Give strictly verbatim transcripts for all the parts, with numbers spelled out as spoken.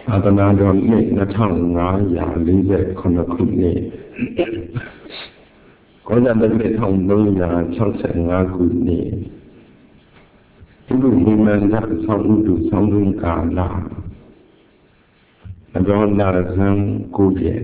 သာသနာတော်နှစ်နှစ်ထောင်ငါးရာလေးဆယ်ခုနှစ်ခုနှစ်ကောဇာတက္ကသိုလ်ထောင်သုံးရာ၆၅ခုနှစ်ဒီလိုဒီမန္တဆောင်းဥတုဆောင်းတွင်းကာလအကြောင်းလာဇန်ကိုရဲ့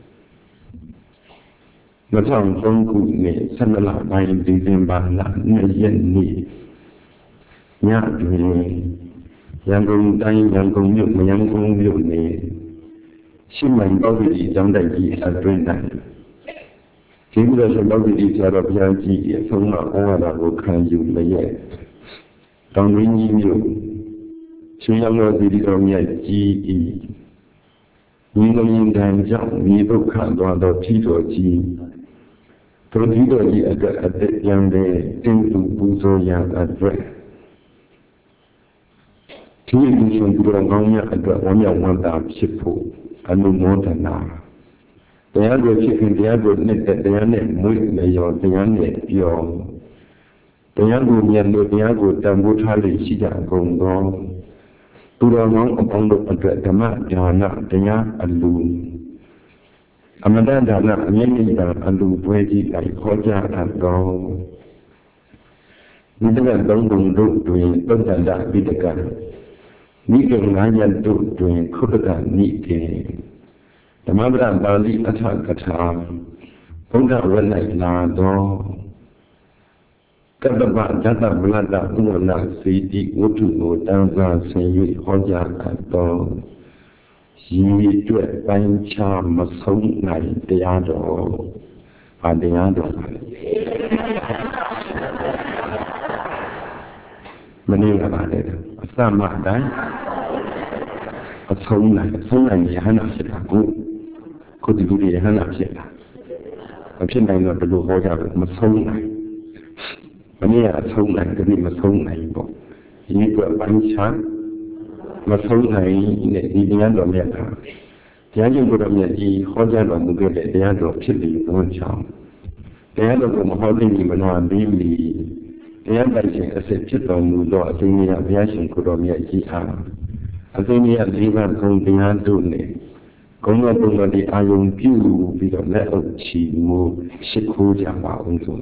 နှစ်ထောင်သုံးခုနှစ်ဆယ်လပိုင်းဒီဇင်ဘာလနှစ်ရက်နေ့ညတွင်ရန်ကုန်တိုင်းရန်ကုန်မြို့မယန်းကုန်းမြို့နယ်ရှိမိုင်ပေါက်တီကျောင်းတိုက်ကြီးအတွင်း၌ဒီလိုဆိုပေါက်တီဆရာတော်ဘုရားကြီးအဆုံးအဩဝါဒကိုခံယူလျက်တောင်ရင်းကြီးမြို့ရှင်ရောင်တော်စီတော်မြတ်ကြီးဤညီငင်တန်ကြောင့်မြေဒုက္ခသွားသောထီတော်ကြီးတို့ထီတော်ကြီးအတွက်အသက်ပြန်တဲ့တင်းသူပူဇော်ရအတွက်ဒီလူရှင်သူတော်ကောင်းများအတွက်ဝမ်းမြောက်ဝမ်းသာဖြစ်ဖို့အနုမောဒနာတရားကိုဖြစ်ခင်တရားကိုနှစ်သက်တရားနဲ့မွေးလျော်တရားနဲ့ပြောတရားကိုမြတ်လို့တရားကိုတန်ဖိုးထားလို့ရှိကြကုန်သောသူတော်ကောင်းအပေါင်းတို့အတွက်ဓမ္မဒါနတရားအလူအမတ္တဒါနအမြင့်မြတ်အလူပွဲကြီးတိုင်းခေါ်ကြအပ်သောဒီတက္ကသုံးပုံတို့တွင်သုတ္တန္တပိဋကနိဂငါးရပ်တို့တွင်ခုတ္တကနိကေဓမ္မပဒပါဠိအထကထာဘုရားဝတ်၌လာသောကတ္တပဓတ္တဗလတ္တဥဝနစေတိဝတ္ထုကိုတန်းစားဆင်၍ဟောကြားအပ်သောရည်ကျွတ်ပိုင်းခြားမဆုံးနိုင်တရားတော်ဘာတရားတော်လဲမနည်းကပါလေအစမှအတိုင်းအဆုံးနိုင်အဆုံးနိုင်ရဟန္တာဖြစ်တာကိုကိုဒီလိုရဟန္တာဖြစ်တာမဖြစ်နိုင်တော့ဘယ်လိုဟောကြလဲမဆုံးနိုင်မနည်းကအဆုံးနိုင်ဒီနေ့မဆုံးနိုင်ပေါ့ဒီကပိုင်းခြားမဆုံးနိုင်တဲ့ဒီတရားတော်မြတ်တာတရားကျင့်ကိုယ်တော်မြတ်ကြီးဟောကြားတော်မူခဲ့တဲ့တရားတော်ဖြစ်ပြီးသောကြောင့်တရားတော်ကိုမဟောသိမနာပြီးပြီတရားပိုင်ရှင်အစစ်ဖြစ်တော်မူသောအသိဉာဏ်ဘုရားရှင်ကိုယ်တော်မြတ်ကြီးအားအသိဉာဏ်လေးပါးကုံတရားတို့နဲ့ဂုဏ်တော်ပုံတော်ဒီအာယုံပြုပြီးတော့လက်အုပ်ချီမူရှိခိုးကြပါအောင်ဆို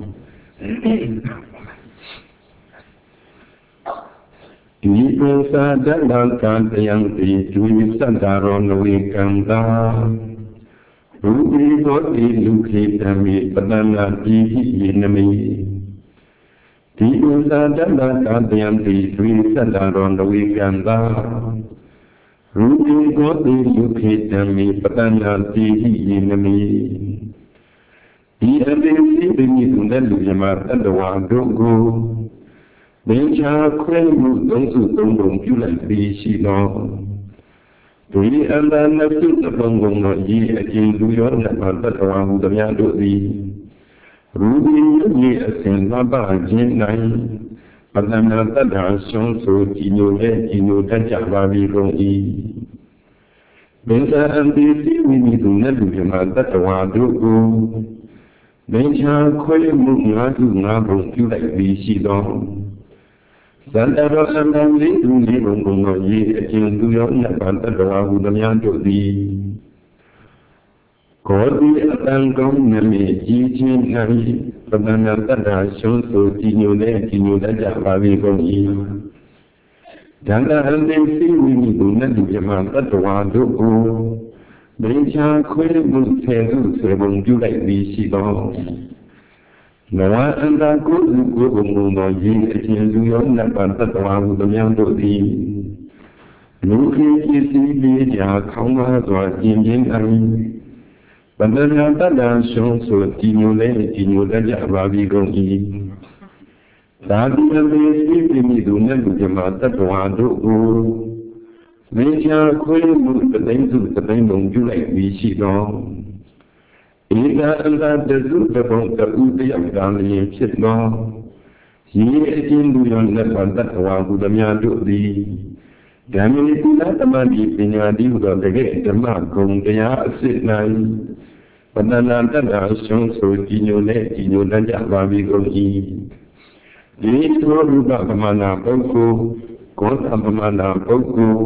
ဒီပုသဒန္တကံတယံတိဒုဝိသတ္တရောနဝေကံတာရူပိသောတိလူခေတမိပတနာတိဟိယေနမိဒီဥစ္စာတတ္တကံတယံတိဒုဝိသတ္တရောနဝေကံတာရူပိသောတိလူခေတမိပတနာတိဟိယေနမိဒီအတေစီပိမိသူတဲ့လူမြမတတ္တဝါတို့ကိုဘိချာခွဲမှုသုံးစုသုံးပုံပြုလိုက်ပြီးရှိသောဒီအန္တနစုတပုံကုန်သောဤအကျဉ်လူရောနတ်မှာတတ္တဝါဟုသမျှတို့သည်ရူပိယေအစဉ်လပခြင်း၌ပတ္တနာတတ္တရှုံးဆိုကြည်ညိုတဲ့ကြည်ညိုတတ်ကြပါပြီကုန်၏ဘိသာအန္တိစီဝိနိသူနတ်လူမြမတတ္တဝါတို့ကိုဘိချာခွဲမှုငါးစုငါးပုံပြုလိုက်ပြီးရှိသောသန္တရောအန္တလေးသူလေးဘုံဘုံသောရေအကျဉ်သူရောနတ်ပါတတ္တဝါဟုသမျှတို့သည်ကောတိအတန်ကောင်းနမိကြီးချင်း၌ပတ္တနာတတ္တရှုံးဆိုကြည်ညိုတဲ့ကြည်ညိုတတ်ကြပါပြီကုန်၏ဒန္တအန္တိစီဝိနိသူနတ်လူမြမတတ္တဝါတို့ကိုဘိချာခွဲမှုဆယ်စုဆယ်ပုံပြုလိုက်ပြီးရှိသောနဝအန္တကုစုကိုဘုံဘုံသောရေအချင်းလူရောနတ်ပါတတ္တဝါဟုသမျှတို့သည်လူခေပစ္စည်းလေးကြာခေါင်းကားစွာကျင်ပြင်းတိုင်းပတ္တနာတတ္တရှုံးဆိုကြည်ညိုလဲကြည်ညိုတတ်ကြပါပြီကုန်၏သာတိအပေစီပိမိသူနဲ့လူမြမတတ္တဝါတို့ကိုမင်းချာခွေးမှုတသိန်းစုတသိန်းပုံပြုလိုက်ပြီးရှိသောဧကအန္တတစုတပုံတူတယောက်သာလျင်ဖြစ်သောရေအချင်းလူရောနတ်ပါတတ္တဝါဟုသမျှတို့သည်ဓမ္မိသီလသမတိပညာတိဟုသောတကယ်ဓမ္မဂုံတရားအစစ်၌ပတ္တနာတတ္တရှုံးဆိုကြည်ညိုနဲ့ကြည်ညိုတတ်ကြပါပြီကုန်၏ဒီသောရူပပမနာပုဂ္ဂိုလ်ကောသပမနာပုဂ္ဂိုလ်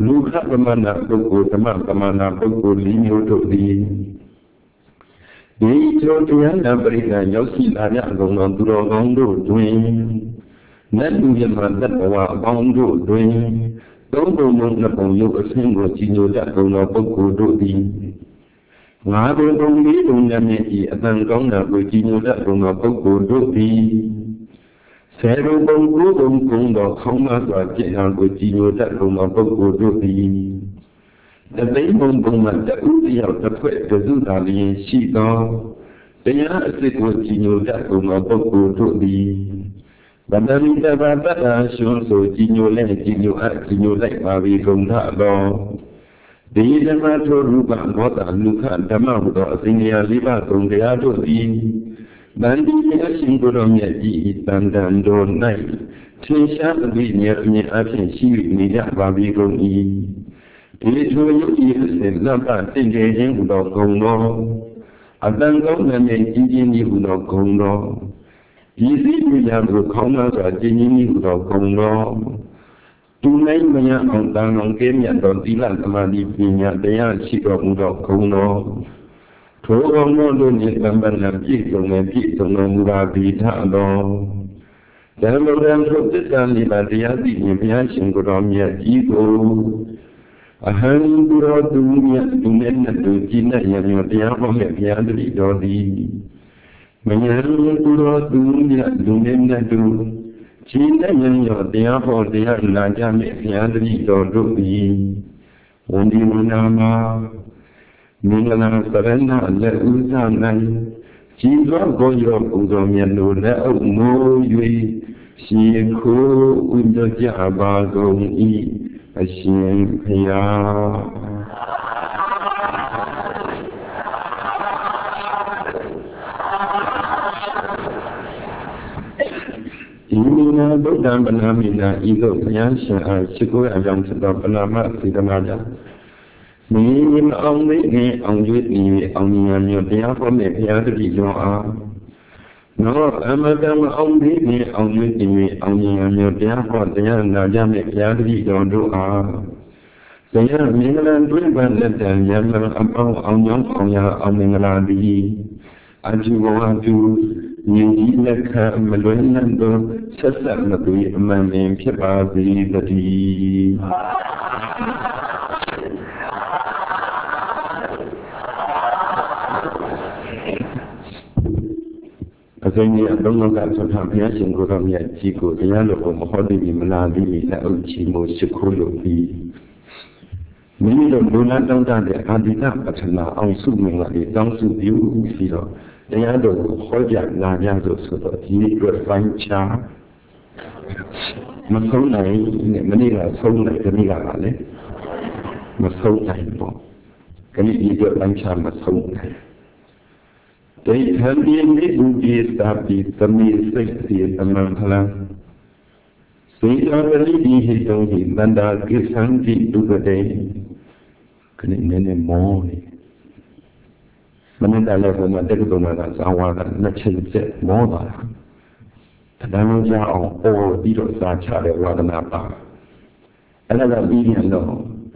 လူခပမနာပုဂ္ဂိုလ်ဓမ္မပမနာပုဂ္ဂိုလ်လေးမျိုးတို့သည်ဒီကျော်တရားနာပရိသတ်ရောက်ရှိလာကြကုန်သောသူတော်ကောင်းတို့တွင်နတ်လူမြတ်တတ္တဝါအပေါင်းတို့တွင်သုံးပုံလုံးနှစ်ပုံရုပ်အဆင်းကိုကြီးညိုတတ်ကုန်သောပုဂ္ဂိုလ်တို့သည်ငါးပုံပုံလေးပုံနဲ့မြည်ဤအတန်ကောင်းတာကိုကြီးညိုတတ်ကုန်သောပုဂ္ဂိုလ်တို့သည်ဆယ်ပုံပုံကိုယ်ပုံကုန်သောခေါင်းသားစွာကျင့်ရာကိုကြီးညိုတတ်ကုန်သောပုဂ္ဂိုလ်တို့သည်တသိန်းပုံပုံမှာတဦးတယောက်တစ်ဖွဲ့တစုသာလျင်ရှိသောတရားအစစ်ကိုကြီးညိုတတ်ကုန်သောပုဂ္ဂိုလ်တို့သည်ဗန္ဒမိတဘာတတရှုံးဆိုကြီးညိုလဲကြီးညိုအပ်ကြီးညိုလိုက်ပါပြီကုန်ထသောဒီဓမ္မထိုရူပဘောတာလူခဓမ္မဟူသောအစဉ်အရာလေးပါးကုန်တရားတို့သည်ဗန္ဒီအရှင်ကိုယ်တော်မြတ်ကြီးတန်တန်တော်၌ထင်ရှားသည့်ဉာဏ်မြင်အဖြစ်ရှိနေကြပါပြီကုန်၏ဒီထိုယုတ်ဤစေလပ္ပတင့်တယ်ခြင်းဟူသောဂုံတော်အတန်ကောင်းတဲ့ကြီးကြီးကြီးဟူသောဂုံတော်ဒီစိတ်ဉာဏ်ကိုခေါင်းသားစွာကြီးကြီးကြီးဟူသောဂုံတော်သူနိုင်မရအောင်တန်အောင်ကဲမြတ်သောသီလသမာဓိပညာတရားရှိတော်မူသောဂုံတော်ထိုကောင်းသောတို့နှင့်တမ္ပဏပြည့်စုံတဲ့ပြည့်စုံတော်မူပါသည်ထတော်ဓမ္မရံထုတ်သစ္စာနိဗ္ဗာန်တရားသိရင်ဘုရားရှင်ကိုယ်တော်မြတ်ကြီးကိုအဟံသူတော်သူမြတ်သူနဲ့တူကြည်နဲ့ရံတရားဟောမဲ့ဘုရားတတိတော်သည်မယံသူတော်သူမြတ်သူနဲ့တူကြည်နဲ့ရံတရားဟောတရားနာကြမဲ့ဘုရားတတိတော်တို့သည်ဝန်ဒီဝနာမှာမင်္ဂလာစရဏလက်ဥဇနိုင်ကြည်သောကိုရောပူဇော်မြတ်တို့လက်အုပ်မိုး၍ရှင်ခိုးဥညွတ်ကြပါကုန်၏အရှင်ဘုရားဤမိနာဗုဒ္ဓံပနာမိနာဤသို့ဘုရားရှင်အားရှိခိုးအကြောင်းဖြစ်သောပနာမစေတနာကြောင့်မင်းအောင်လေးနဲ့အောင်ရွေးပြီးအောင်ဉာဏ်မျိုးတရားဟောမဲ့ဘုရားတပည့်တော်အားနော်အမတမအောင်လေးနဲ့အောင်ရွေးပြီးအောင်ဉာဏ်မျိုးတရားဟောတရားနာကြမဲ့ဘုရားတပည့်တော်တို့အားတရားမင်္ဂလာတွင်ပန်လက်တံယံအပေါင်းအောင်ကြောင်းအောင်ရအောင်မင်္ဂလာသည်အကျိုးဝါကျူဉာဏ်ကြီးလက်ခံမလွဲနိုင်သောဆက်ဆက်မသွေအမှန်ပင်ဖြစ်ပါစေတည်းအစင်းကြီးအလုံးလုံးကဆက်ထားဘုရားရှင်ကိုယ်တော်မြတ်ကြီးကိုတရားတော်ကိုမဟောသိပြီမလားသိပြီလက်အုပ်ချီမို့ရှိခိုးလို့ပြီးမိမိတို့လူလန်းတောင်းတတဲ့အာဒီတပထနာအောင်စုမင်္ဂလာတွေတောင်းစုပြုပြီးတော့တရားတော်ကိုဟောကြားနာကြဆိုဆိုတော့ဒီအတွက်ပိုင်းခြားမဆုံးနိုင်နဲ့မနေ့ကဆုံးနိုင်ဒီနေ့ကလည်းမဆုံးနိုင်ပေါ့ခဏဒီအတွက်ပိုင်းခြားမဆုံးနိုင်ဒိဋ္ဌံဒီနိဗ္ဗုဒ္ဓသာပိသမိစိတ်စီသမံဖလံစေတဝလိဒီဟိတုံဟိတန္တာကိသံတိဒုက္ခတေခဏနည်းနည်းမောနေမနေ့ကလည်းဘုရားတက္ကသိုလ်မှာဇာဝါကနှစ်ချိန်ဆက်မောသွားတာတဏှာကြောင့်အောင်အော်ပြီးတော့စာချတဲ့ဝါဒနာပါအဲ့ဒါကပြီးပြန်တော့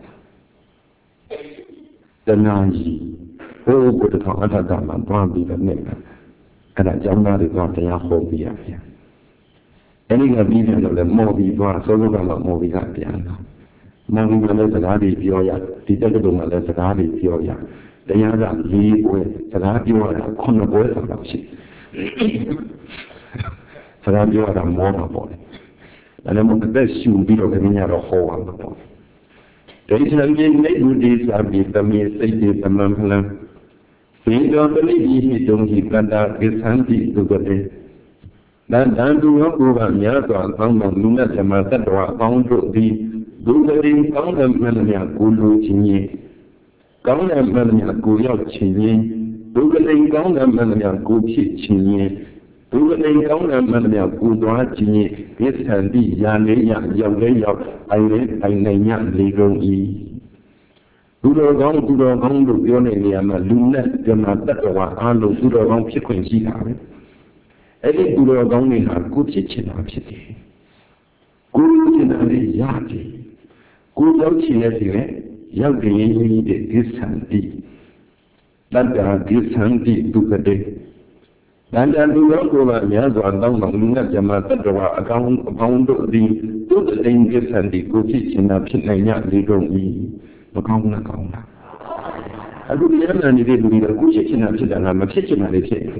တဏှာကြီးဘုရားကိုယ်တော်အထက်ကမှသွားပြီးတော့နေတယ်အဲ့ဒါကျောင်းသားတွေကတရားဟောပြရပြန်အဲ့ဒီကပြီးပြန်တော့လည်းမော်ပြီးသွားစောစောကမှမော်ပြီးကပြန်လာမော်ပြီးကလည်းစကားတွေပြောရဒီတက္ကသိုလ်မှာလည်းစကားတွေပြောရတရားကလေးပွဲစကားပြောရတာခုနှစ်ပွဲဆိုတာရှိစကားပြောရတာမောမှာပေါ့လေဒါလည်းမဟုတ်တဲ့ရှူပြီးတော့ခင်ဗျားတော့ဟောရမှာပေါ့ဒိဋ္ဌံပြိနေဥဒိသာပိသမေစိတ်တေသမံဖလံစေတောပလိဟိတုံဟိတန္တာကိသံတိဒုက္ခတေတန်တန်သူရောကိုယ်ကများစွာကောင်းသောလူနဲ့ဓမ္မတ္တဝါအပေါင်းတို့သည်ဒုက္ခတေကောင်းတဲ့မှန်များကိုလိုချင်ရင်ကောင်းတဲ့မှန်များကိုရောက်ချင်ရင်ဒုက္ခတေကောင်းတဲ့မှန်များကိုဖြစ်ချင်ရင်ဒုက္ခတေကောင်းတဲ့မှန်များကိုသွားချင်ရင်ကိသံတိယာလေးရရောက်လေးရောက်အိုင်လေးအိုင်နိုင်ညလေးကုန်၏သူတော်ကောင်းသူတော်ကောင်းတို့ပြောနေနေရမှာလူနဲ့ဓမ္မတ္တဝါအားလုံးသူတော်ကောင်းဖြစ်ခွင့်ရှိတာပဲအဲ့ဒီသူတော်ကောင်းတွေဟာကိုဖြစ်ချင်တာဖြစ်တယ်ကိုချင်တာလေးရတယ်ကိုရောက်ချင်တဲ့စီနဲ့ရောက်ကြရင်ဒီကိစ္စန်တိတတ္တာကိစ္စန်တိဒုက္ခတေတန်တန်သူတော်ကိုယ်ကများစွာတောင်းတော်လူငါပြမတတ္တဝါအကောင်းအပေါင်းတို့သည်သူတတိန်ကိစ္စန်တိကိုဖြစ်ချင်တာဖြစ်နိုင်ရလေကုန်၏မကောင်းလားကောင်းလားအခုဒီရမန်နေတဲ့လူတွေကကိုဖြစ်ချင်တာဖြစ်တာလားမဖြစ်ချင်တာလည်းဖြစ်တယ်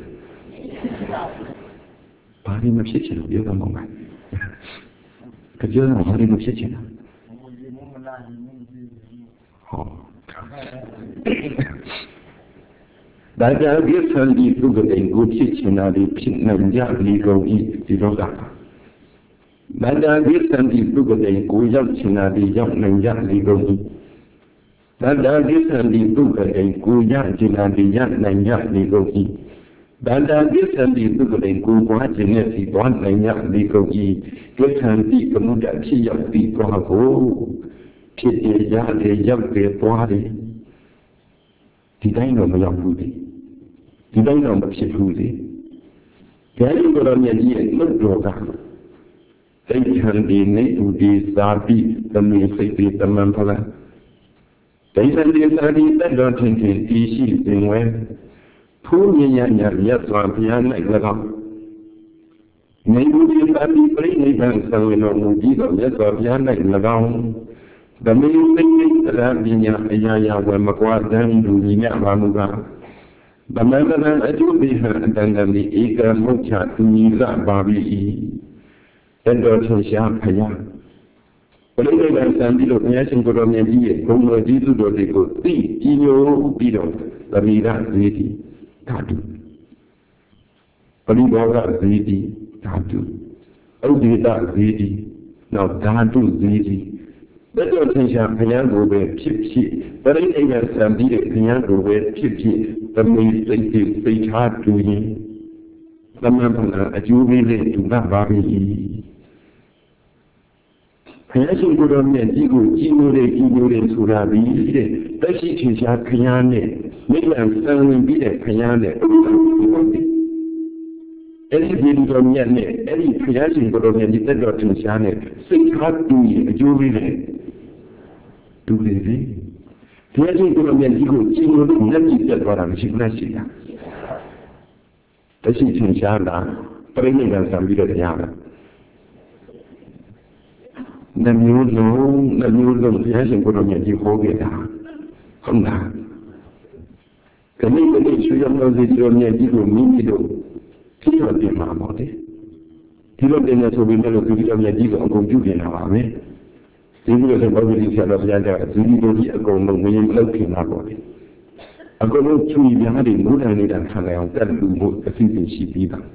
ဘာလို့မဖြစ်ချင်လို့ပြောတာမဟုတ်လားကြပြောတာဘာလို့မဖြစ်ချင်တာဟောဒါကြောင့်ဒီဆန်ဒီသူကလည်းကိုဖြစ်ချင်တာဒီဖြစ်နိုင်ကြလေကုန်၏ဒီတော့ကဒါကြောင့်ဒီဆန်ဒီသူကလည်းကိုရောက်ချင်တာဒီရောက်နိုင်ကြလေကုန်၏ဒါကြောင့်ဒီဆန်ဒီသူကလည်းကိုရချင်တာဒီရနိုင်ကြလေကုန်၏ဒါကြောင့်ဒီဆန်ဒီသူကလည်းကိုပွားခြင်းနဲ့စီပွားနိုင်ကြလေကုန်၏ဒီဆန်ဒီကမှုတဖြစ်ရောက်ပြီးသွားကိုဖြစ်ရရတယ်ရောက်တယ်သွားတယ်ဒီတိုင်းတော့မရောက်ဘူးလေဒီတိုင်းတော့မဖြစ်ဘူးလေဒါကြောင့်ဘုရားမြတ်ကြီးရဲ့လွတ်တော်ကသိထံဒီနေဥဒီစာပိသမီစိတ်ပိတမန်ဖလားဒိဋ္ဌိဒီစာဒီတတ်တော်ထင်ထင်ဤရှိစဉ်ဝဲဖူးမြညာညာမြတ်စွာဘုရား၌၎င်းနေဥဒီစာပိပြိနိဗ္ဗာန်သံဝင်တော်မူပြီးတော့မြတ်စွာဘုရား၌၎င်းသမီးစိတ်စိတ်တရားပညာအရာရာဝယ်မကွာတန်းလူညီမြပါမူကားဗမန္တရအကျိုးပေးဟံအတန်တန်ဒီဧကမုတ်ချသူညီကပါပြီတတော်ထင်ရှားဖယားပရိသေကံစံပြီးလို့ဘုရားရှင်ကိုယ်တော်မြတ်ကြီးရဲ့ဘုံတော်ကြီးသူတော်တွေကိုသိကြီးညိုပြီးတော့သမီးရဇေတိဓာတုပရိဘောဂဇေတိဓာတုဥဒိတဇေတိနောက်ဓာတုဇေတိတတော်ထင်ရှားဘုရားကိုပဲဖြစ်ဖြစ်ပရိသေကံစံပြီးတဲ့ဘုရားကိုပဲဖြစ်ဖြစ်သမီးစိတ်စိတ်ထားတူရင်သမဏဘုရားအကျိုးပေးတဲ့ဒုက္ခပါပြီဘုရားရှင်ကိုယ်တော်မြတ်ကြီးကိုကြီးညိုတဲ့ကြီးညိုတဲ့ဆိုတာပြီးတဲ့တက်ရှိထင်ရှားဘုရားနဲ့မိဂ္ဂံစံဝင်ပြီးတဲ့ဘုရားနဲ့အဲ့ဒီဒီတော်မြတ်နဲ့အဲ့ဒီဘုရားရှင်ကိုယ်တော်မြတ်ကြီးတက်တော်ထင်ရှားနဲ့စိတ်ထားတူရင်အကျိုးပေးတဲ့ဒုလေလေဘုရားရှင်ကိုယ်တော်မြတ်ကြီးကိုကြီးညိုတဲ့မျက်ကြည့်တက်သွားတာမရှိဘူးလားရှိတာတရှိထင်ရှားတာပြိဋိဘံစံပြီးတော့တရားပဲနှမျိုးလုံးနှမျိုးလုံးဘုရားရှင်ကိုယ်တော်မြတ်ကြီးဟောခဲ့တာဟုတ်လားခဏခဏရွှေရောင်တော်စီတော်မြတ်ကြီးကိုမိမိတို့ကြည့်တော့ပြင်မှာပေါ့လေဒီလိုတင်နေဆိုပြီးတော့ဒီတော်မြတ်ကြီးကိုအကုန်ပြုပြင်တာပါပဲဒီလိုဆိုတော့ဒီဆရာတော်ဘုရားကဇီဒီတို့ကြီးအကုန်လုံးငြိမ်လောက်ပြင်တာပေါ့လေအကုန်လုံးချူပြားတွေမူတန်နေတာခံရအောင်တက်လူမှုအစီအစဉ်ရှိပြီးသား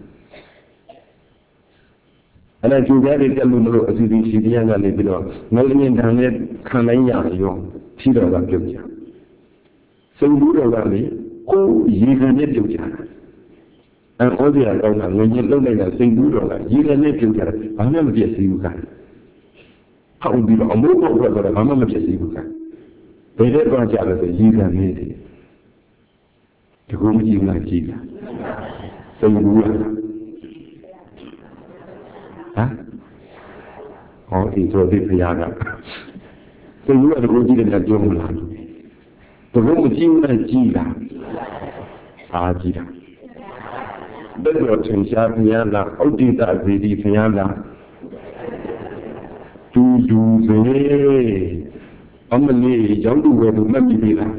အဲ့ဒါချူပြားတွေတက်လူမှုအစီအစဉ်ရှိပြီးရကနေပြီးတော့ငလျင်တန်နဲ့ခံနိုင်ရရောဖြီးတော်ကပြုတ်ကြစုံဘူးတော်ကလေကိုရေခံနဲ့ပြုတ်ကြတာအဲဩဇရာကောင်းတာငွေညလုံးလိုက်တာစိန်ဘူးတော်ကရေခံနဲ့ပြုတ်ကြတာဘာမှမပြည့်စည်ဘူးကဟောက်ပြီးတော့အမိုးပေါက်တော့ဘာမှမပြည့်စည်ဘူးကဘယ်တဲ့တော့ကြလဲဆိုရေခံနေတယ်ဒီကုမကြည့်လားကြည့်လားစုံဘူးလားဟမ်ဟောဒီဆိုဒီဖရာကစုံဘူးကဒီကုကြည့်တယ်ပြောမလားဒီကုမကြည့်လားကြည့်လားအားကြည့်တာတတော်ထင်ရှားဖရာလားဩဒိတဇေတိဖရာလားတူတူပဲအမလေးကြောင့်တူပဲလို့မှတ်ပြီးလား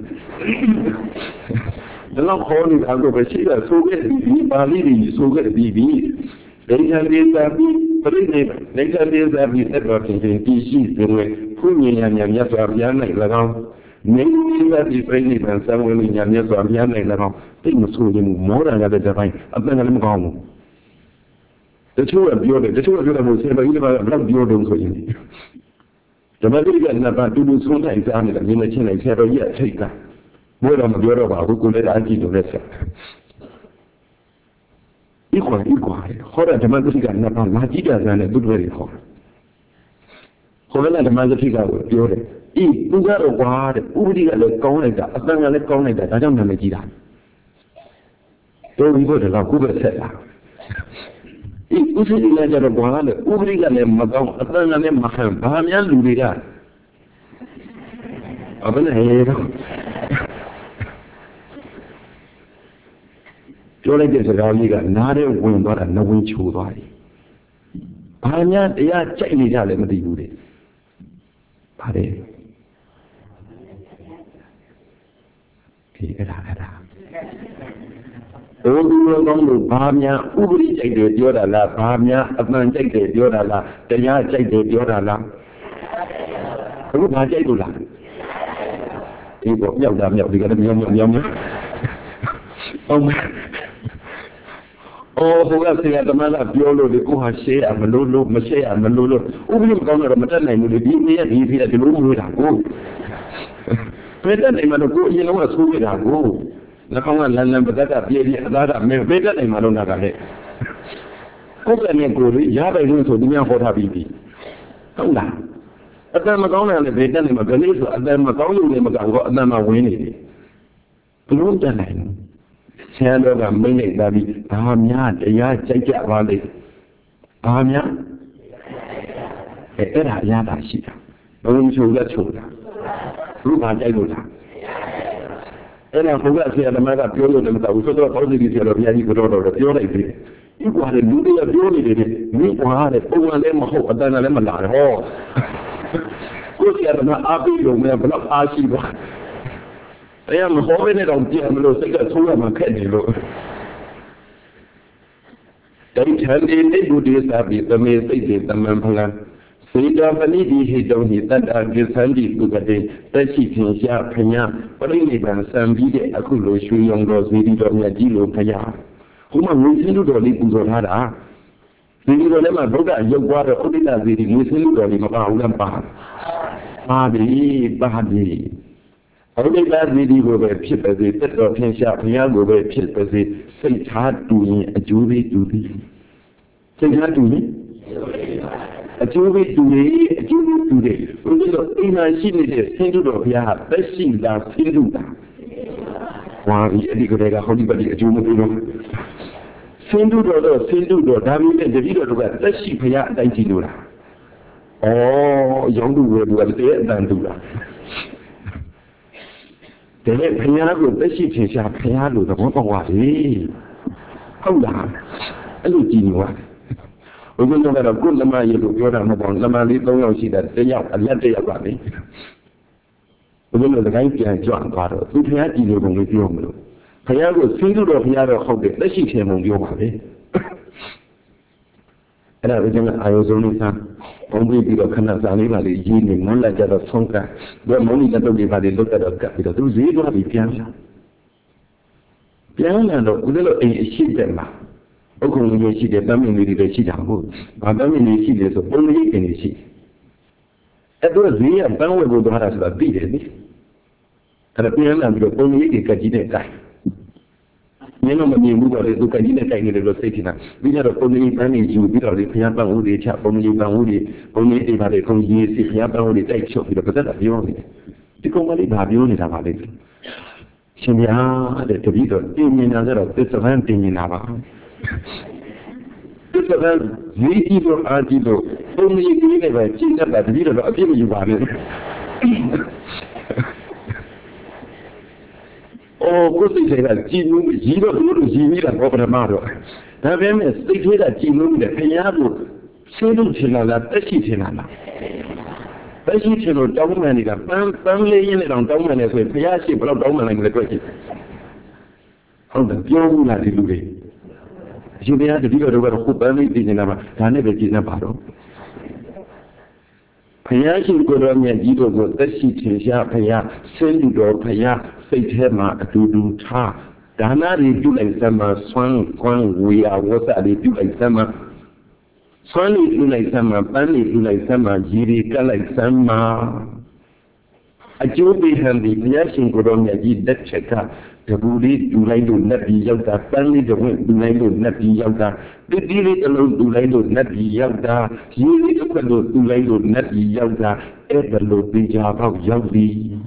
ဒါတော့ခေါ်နေတာကိုပဲရှိတာဆိုခဲ့ပြီးပါဠိတွေဆိုခဲ့ပြီးပြီးဒိဋ္ဌံဒေသပြီးပြိဋိဘဒိဋ္ဌံဒေသပြီးသက်တော်တင်တင်တည်ရှိစဉ်ဝဲဖုညဉာဏ်ဉာဏ်မြတ်စွာဘုရား၌၎င်းနေသတိပြိဋိဘံသံဝေဉာဏ်မြတ်စွာဘုရား၌၎င်းသိမဆိုရင်မောရရတဲ့တိုင်းအပင်ကလည်းမကောင်းဘူးတချို့ကပြောတယ်တချို့ကပြောတယ်မို့ဆယ်ပါးကြီးလည်းဘယ်လောက်ပြောတုံးဆိုရင်ဓမ္မတိကနှစ်ပါးတူတူဆုံးနိုင်စားနေတာမြင်နေချင်းနိုင်ဆယ်ပါးကြီးအထိတ်ကဘိုးတော်မပြောတော့ပါဘူးကိုလည်းအားကြည့်လို့လက်ဆက်ဒီကွာဒီကွာဟောတဲ့ဓမ္မသတိကနှစ်ပါးလာကြည့်တာစမ်းတဲ့သူတွေဟောဟောတဲ့ဓမ္မသတိကကိုပြောတယ်ဤသူကတော့ကွာတဲ့ဥပဒိကလည်းကောင်းလိုက်တာအတန်ကလည်းကောင်းလိုက်တာဒါကြောင့်နာမည်ကြီးတာတို့ဒီဘုရားကကုဘဆက်တာဤဥစိတိလည်းကြတော့ကွာလေဥပဒိကလည်းမကောင်းအတန်ကလည်းမခံဘာများလူတွေက Apa ni? Jual itu sekali kan, nari win dah, nak win cuci dah. Banyak dia cek ni jalan mesti boleh. Pada. Ini ada ada. Orang orang tu banyak ubri cek dia dia dah lah, banyak apa cek dia dia dah lah, dia cek dia dia dah lah. Aku baca itu lah. Ibu, jauh dah, jauh dia kata jauh jauh jauh. Ông Oh, bukan saya teman lah biolo di kuah saya melulu, saya melulu. Oh, belum kau nak macam ni, mula di ni, di sini di rumah aku. Beda ni mana aku, ini nama suami aku. Nak kau nak lain berada, dia dia berada, beda ni mana nak kau. Kau kan yang kau ni, ya baik ni suami yang kau habibi. Kau dah. Ada macam mana ni beda ni macam ni, ada macam ni macam kau, ada macam ni. Belum jalan. Saya dah menik dari bahamnya dia cakap balik. Bahamnya, eh, ada yang dah sih. Belum sudah sudah. Rumah saya sudah. Ada juga saya ada mereka piolo dan tahu sudah tahu di sini dia ni kedua orang piolo itu. Ibu ada dulu dia piolo ini. Ni ibu ada orang lain mahu ada lain malah. Oh, kau siapa nak api dong? Mereka belum asih bah. Saya mahu ni orang dia malu segala semua makan ni lo. Dari cara ini budi sabi kami sedih teman pelan. Sehingga pani dihitung hitam dan kesanji bukade tersi tiada penya. Paling ni bangsa bide aku lo suyong lo sendiri lo nyaji lo penya. Kuma mungkin lo ni puzo ada. Sendiri lo ni mah bukan yang buat orang dah sendiri mungkin lo ni mah orang bah. Bahadi bahadi. Orang dah sendiri lo berpikir bersih, terus tiada penya lo berpikir bersih. Secara dunia juri juri. Secara dunia. Acubi duri, acubi duri. Untuk ina sini deh, sendu doh ya, bersih dah sendu dah. Wah, ini kerja kau ni balik acubi dulu. Sendu doh doh, sendu doh, dah mungkin jadi doh doh, bersih ya, dah sendu dah. Oh, yang dulu dua betul dan dua. Jadi penya aku bersih penya penya lu, dah mau bawa ni. Kau dah, lu jiwa. Orang tu kalau kau lama ye lu orang macam lama ni tahu yang sih dah sejak Allah dia buat ni. Orang tu kan dia jual baru, tu pihak dia pun dia jual mulu. Pihak tu sendiri tu pihak tu kau dek, tapi sih pun jual baru. Ada macam ayo zoni sah, orang tu kalau kena zani balik, ini mana jadi songkak, dua mana jadi tu balik tu ada kat itu tu zee tu habis piang. Piang lah tu, udah lo eh sih dah. Aku mungkin sih dia kami ni dia sih jago, kami ni sih dia so, pun ni ini sih. Itu zee apa yang aku dah rasa dah dia ni. Tapi yang nak dia pun ni dia kaji dia kai. Ni nama ni bukan dia tu kaji dia kai ni dia rasa sih nak. Bila dia pun ni kan ni jiu, bila dia punya bang uli cak pun ni bang uli, pun ni dia pada kau ye sih punya bang uli cak shop dia betul tak dia ni. Di kau mali dah dia ni dah balik. Sini ada tu dia tu ni nak ada tu sekarang ni nak apa? Itu kan ziti tu anti tu, pun ni ni ni baik, cinta dah jadi dah apa yang juga ni. Oh, kau sih saya cinta, cinta tu cinta dah apa nama tu. Tapi ni setiap dah cinta ni, penyakit tu, selalu cinta lah, pasti cinta lah. Pasti cinta tahu mana ni kan, pang pang leh ni orang tahu mana tu, penyakit belum tahu mana ni tu. Oh, dah jauh lah di luar. Jadi ada juga orang berkumpul ni di mana, tanah beci na baru. Penyakit korang yang itu tu, tersi tersia penyakit, sendi dua penyakit, sehema tudu ta, dana itu lagi sama, suang kuang wia wasa itu lagi sama, suang itu lagi sama, pan itu lagi sama, jiri kan lagi sama. Acubi handi penyakit korang yang itu cakap. Kabuli dulai lu nabi yauda, bangli dawai dulai lu nabi yauda, berdiri kalau dulai lu nabi yauda, yiri kalau dulai lu nabi yauda, eda lu bijabau yaudi.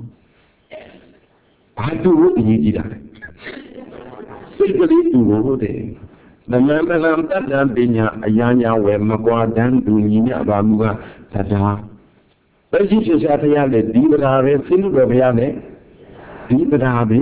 Padu ini tidak. Segala itu deh. Dalam dalam dalam dunia ayahnya wema kuat dan dunia bamuga tada. လက်ရှိဖြစ်ရှားဖရားလည်းဒီပဒါပဲစိတ်လူတော်ဖရားလည်းဒီပဒါပဲ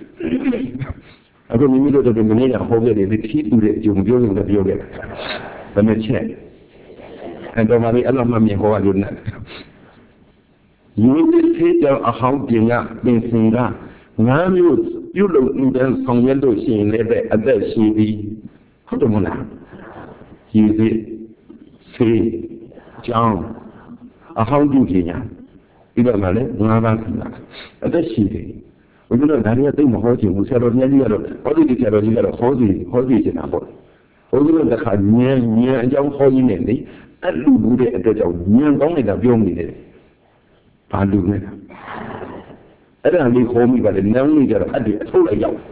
အခုမိမိတို့တို့မနေ့ကဟောခဲ့တယ်ဒီထီးတူတဲ့အကျုံပြောရင်လည်းပြောခဲ့တယ်ဘယ်နဲ့ချက်အဲ့တော့မှလည်းအလောမှမြင်ဟောရလို့နဲ့ယူဒီသေးကြောင့်အဟောင်းပြင်ကပင်စင်ကငါးမျိုးပြုလုပ်နေတဲ့ဆောင်ရွက်လို့ရှိရင်လည်းအသက်ရှိပြီးဟုတ်တယ်မလားယူဒီသေကြောင့်အဟောင်းပြုပြင်ညာပြီးတော့မှလည်းငါးပါးစီလာအသက်ရှိတယ်ဘုရားတော်ဒါတွေကသိမဟောချင်ဘူးဆရာတော်မြတ်ကြီးကတော့ဟောဒီဆရာတော်ကြီးကတော့ဟောစီဟောစီချင်တာပေါ့ဘုရားတော်တစ်ခါဉာဏ်ဉာဏ်အကြောင်းဟောရင်းနဲ့လေအဲ့လူဘူးတဲ့အတွက်ကြောင့်ဉာဏ်ကောင်းနေတာပြောနေတယ်ဘာလူလဲအဲ့ဒါလေးခေါ်မိပါလေနန်းလေးကြတော့အဲ့ဒီအထုတ်လိုက်ရောက်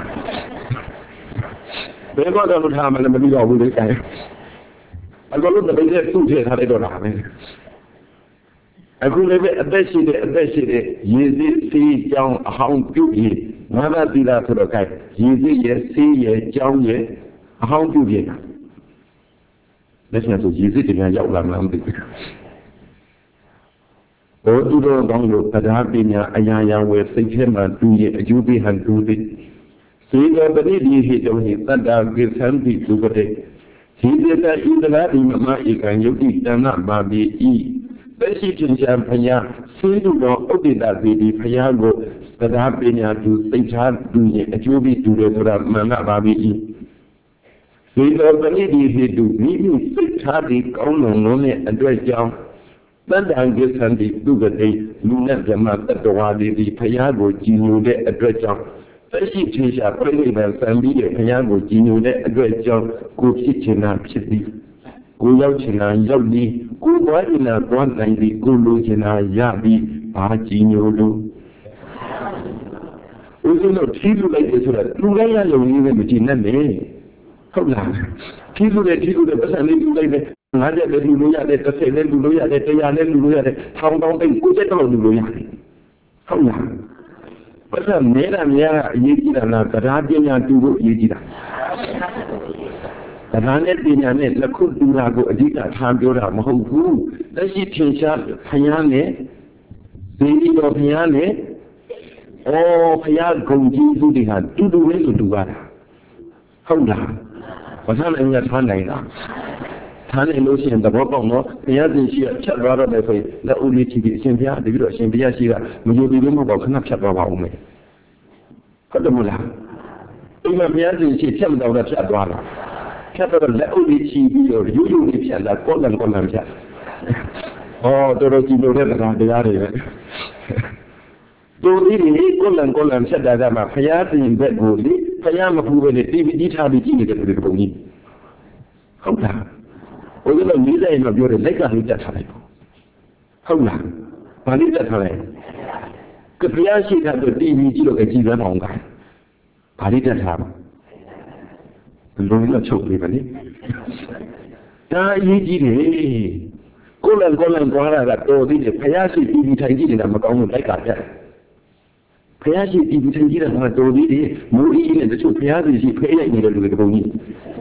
ဘယ်တော့တော့ထားမှလည်းမပြီးတော့ဘူးလေခိုင်းအကောလို့တပိတ်တဲ့သူ့ထဲထားလိုက်တော့တာပဲအခုလည်းပဲအသက်ရှိတဲ့အသက်ရှိတဲ့ရည်စည်းစီးကြောင်းအဟောင်းပြုတ်ပြီးငါးပါးသီလဆိုတော့ခိုင်းရည်စည်းရဲ့စီးရဲ့ကြောင်းရဲ့အဟောင်းပြုတ်ပြီးတာလက်ရှိဆိုရည်စည်းတရားရောက်လာမှမသိဘူးဘုသူတော်ကောင်းလို့တရားပညာအရာရာဝယ်စိတ်ထဲမှာတူရဲ့အကျိုးပေးဟန်တူသည်စေတပရိဒီဟိတုံဟိတတ္တာကိသံတိသုကတေဟိတတဣတရာဒီမမဧကံယုတ်တိတဏ္ဏပါပိဤသက်ရှိထင်ရှားဖယားဆေးလူတော်ဥဒ္ဒတသေဒီဖယားကိုတရားပညာတူစိတ်ထားတူရဲ့အကျိုးပေးတူတယ်ဆိုတာမှန်ပါပြီဤစေတပရိဒီဟိတုမိမိစိတ်ထားဒီကောင်းလုံးလုံးနဲ့အတွက်ကြောင့်တန်တန်ကိသံတိသုကတိလူနဲ့ဓမ္မတတ္တဝါဒီဒီဖယားကိုကြည်ညိုတဲ့အတွက်ကြောင့်သက်ရှိထင်ရှားပြိဋိဘံစံပြီးတဲ့ဖယားကိုကြည်ညိုတဲ့အတွက်ကြောင့်ကိုဖြစ်ချင်တာဖြစ်သည်ကိုရောက်ချင်တာရောက်သည်ကိုသွားချင်တာသွားနိုင်သည်ကိုလိုချင်တာရသည်ဘာကြည်ညိုလို့ဦးဇင်းတို့ထီးလူလိုက်တယ်ဆိုတာလူတိုင်းရလုံရင်းနဲ့မကြည်နဲ့လေဟုတ်လားထီးလူတဲ့ထီးလူတဲ့ပတ်စံလေးလူလိုက်တယ်ငါးချက်လည်းလူလို့ရတယ်တစ်ဆယ်လည်းလူလို့ရတယ်တရားလည်းလူလို့ရတယ်ထောင်တောင်းသိကိုချက်တော့လူလို့ရတယ်ဟုတ်လားပတ်စံနေတာများအရေးကြီးတာလားတရားပညာတူဖို့အရေးကြီးတာတရားနဲ့ပညာနဲ့လက်ခုတူတာကိုအဓိကထားပြောတာမဟုတ်ဘူးလက်ရှိထင်ရှားဖယားနဲ့ဇေဒီတော်ဖယားနဲ့ဩဖယားဂုံကြီးစုတွေဟာတူတူလေးလို့တူပါတာဟုတ်လားဘာသာလည်းငါထားနိုင်လားထားနိုင်လို့ရှိရင်သဘောပေါက်တော့ဘုရားရှင်ရှိဖြတ်သွားတော့တယ်ဆိုရင်လက်ဦးလေးချီပြီးအရှင်ဘုရားတပည့်တော်အရှင်ဘုရားရှိကမယုံပြီးလို့မဟုတ်ပါခဏဖြတ်သွားပါဦးမယ်ဟုတ်တယ်မလားအိမ်မှာဘုရားရှင်ရှိဖြတ်မတော့တော့ဖြတ်သွားတာဖြတ်တော့လက်ဦးလေးချီပြီးတော့ရိုးရိုးလေးဖြတ်လာကောလန်ကောလန်ဖြတ်ဟောတော်တော်ကြည့်လို့တဲ့တရားတရားတွေပဲတူလေးတွေကောလန်ကောလန်ဖြတ်တာကမှဘုရားရှင်ဘက်ကိုလေဘုရားမဖူးပဲလေတီဗီကြီးထားပြီးကြည့်နေတယ်ဒီပုံကြီးဟုတ်လားဘုရားလုံးလေးဆိုင်တော့ပြောတယ်လက်ကလေးတက်ထားလိုက်ပေါ့ဟုတ်လားဘာလေးတက်ထားလိုက်ကဘုရားရှိတာတို့တီဗီကြည့်လို့အကြည့်ပဲပေါင်းကဘာလေးတက်ထားဘယ်လိုလဲချုပ်လေးပဲလေဒါအရေးကြီးတယ်ကိုလန်ကိုလန်သွားတာကတော်သေးတယ်ဘုရားရှိတီဗီထိုင်ကြည့်နေတာမကောင်းလို့လိုက်ကပြတ်ဘုရားရှိတီဗီထိုင်ကြည့်တာကတော်သေးတယ်မူအီးနဲ့တချို့ဘုရားရှိရှိဖေးရိုက်နေတဲ့လူတွေတပုံကြီး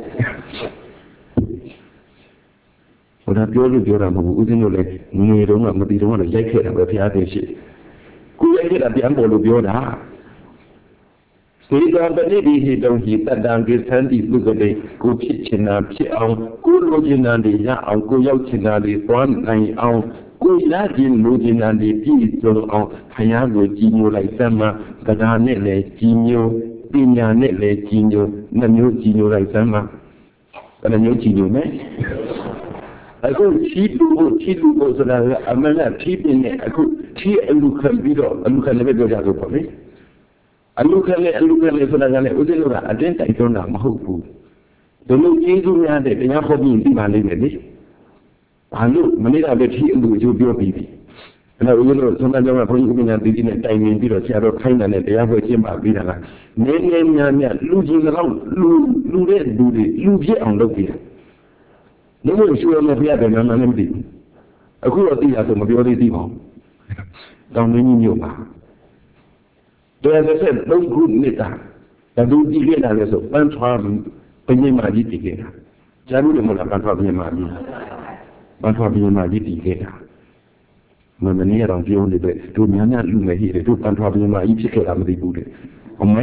ဘုရားပြောလို့ပြောတာမဟုတ်ဘူးဦးဇင်းတို့လည်းငွေတုံးကမတီတုံးကလည်းရိုက်ခဲ့တာပဲဘုရားသိရှိကိုရိုက်ခဲ့တာပြန်ပေါ်လို့ပြောတာစေတပတိဒီဟိတုံဟိတတံကိသံတိသုကတိကိုဖြစ်ချင်တာဖြစ်အောင်ကိုလိုချင်တာတွေရအောင်ကိုရောက်ချင်တာတွေသွားနိုင်အောင်ကိုရခြင်းလိုချင်တာတွေပြည့်စုံအောင်ဘုရားကိုကြည်ညိုလိုက်စမ်းမှာတရားနဲ့လည်းကြည်ညိုပညာနဲ့လည်းကြည်ညိုနှမျိုးကြည်ညိုလိုက်စမ်းမှာဘယ်နှမျိုးကြည်ညိုမလဲအခုထီးလူကိုထီးလူကိုဆိုတာကအမှန်ကထီးပြင်းနဲ့အခုထီးအလူခံပြီးတော့အလူခံလည်းပြောကြလို့ပေါ့လေအလူခံလည်းအလူခံလည်းဆိုတာကလည်းဦးဇင်းတို့ကအတင်းတိုက်တွန်းတာမဟုတ်ဘူးဒီလိုကျေးဇူးများတဲ့တရားဟောပြီးဒီမှာလေးနဲ့လေဘာလို့မနေ့ကပဲထီးအလူအကျိုးပြောပြီးပြီအဲ့တော့ဦးဇင်းတို့သုံးသပ်ကြောင်းကဘုန်းကြီးဥပညာတည်တည်နဲ့တိုင်ပင်ပြီးတော့ဆရာတော်ခိုင်းတယ်နဲ့တရားဟောကျင့်ပါပြီးတာကနည်းနည်းများများလူကြီးကတော့လူလူတဲ့လူတွေလူဖြစ်အောင်လုပ်ပြီးလုံးဝရှိရမယ်ဖျက်တယ်နာမည်မသိဘူးအခုတော့သိရဆိုမပြောသေးသေးပါဘူးတောင်းရင်းကြီးမြို့ပါတော်ရဆက်သုံးခုနှစ်တာဒါသူကြည့်ခဲ့တာလဲဆိုပန်းထွားဘုရင်မကြီးတည်ခဲ့တာကြားလို့မလားပန်းထွားဘုရင်မကြီးပန်းထွားဘုရင်မကြီးတည်ခဲ့တာမမနေ့ကတော့ပြောနေတယ်တို့များများလူငယ်ဟိတယ်တို့တန်ထွားပြင်မှာအကြီးဖြစ်ခဲ့တာမသိဘူးတဲ့အမေ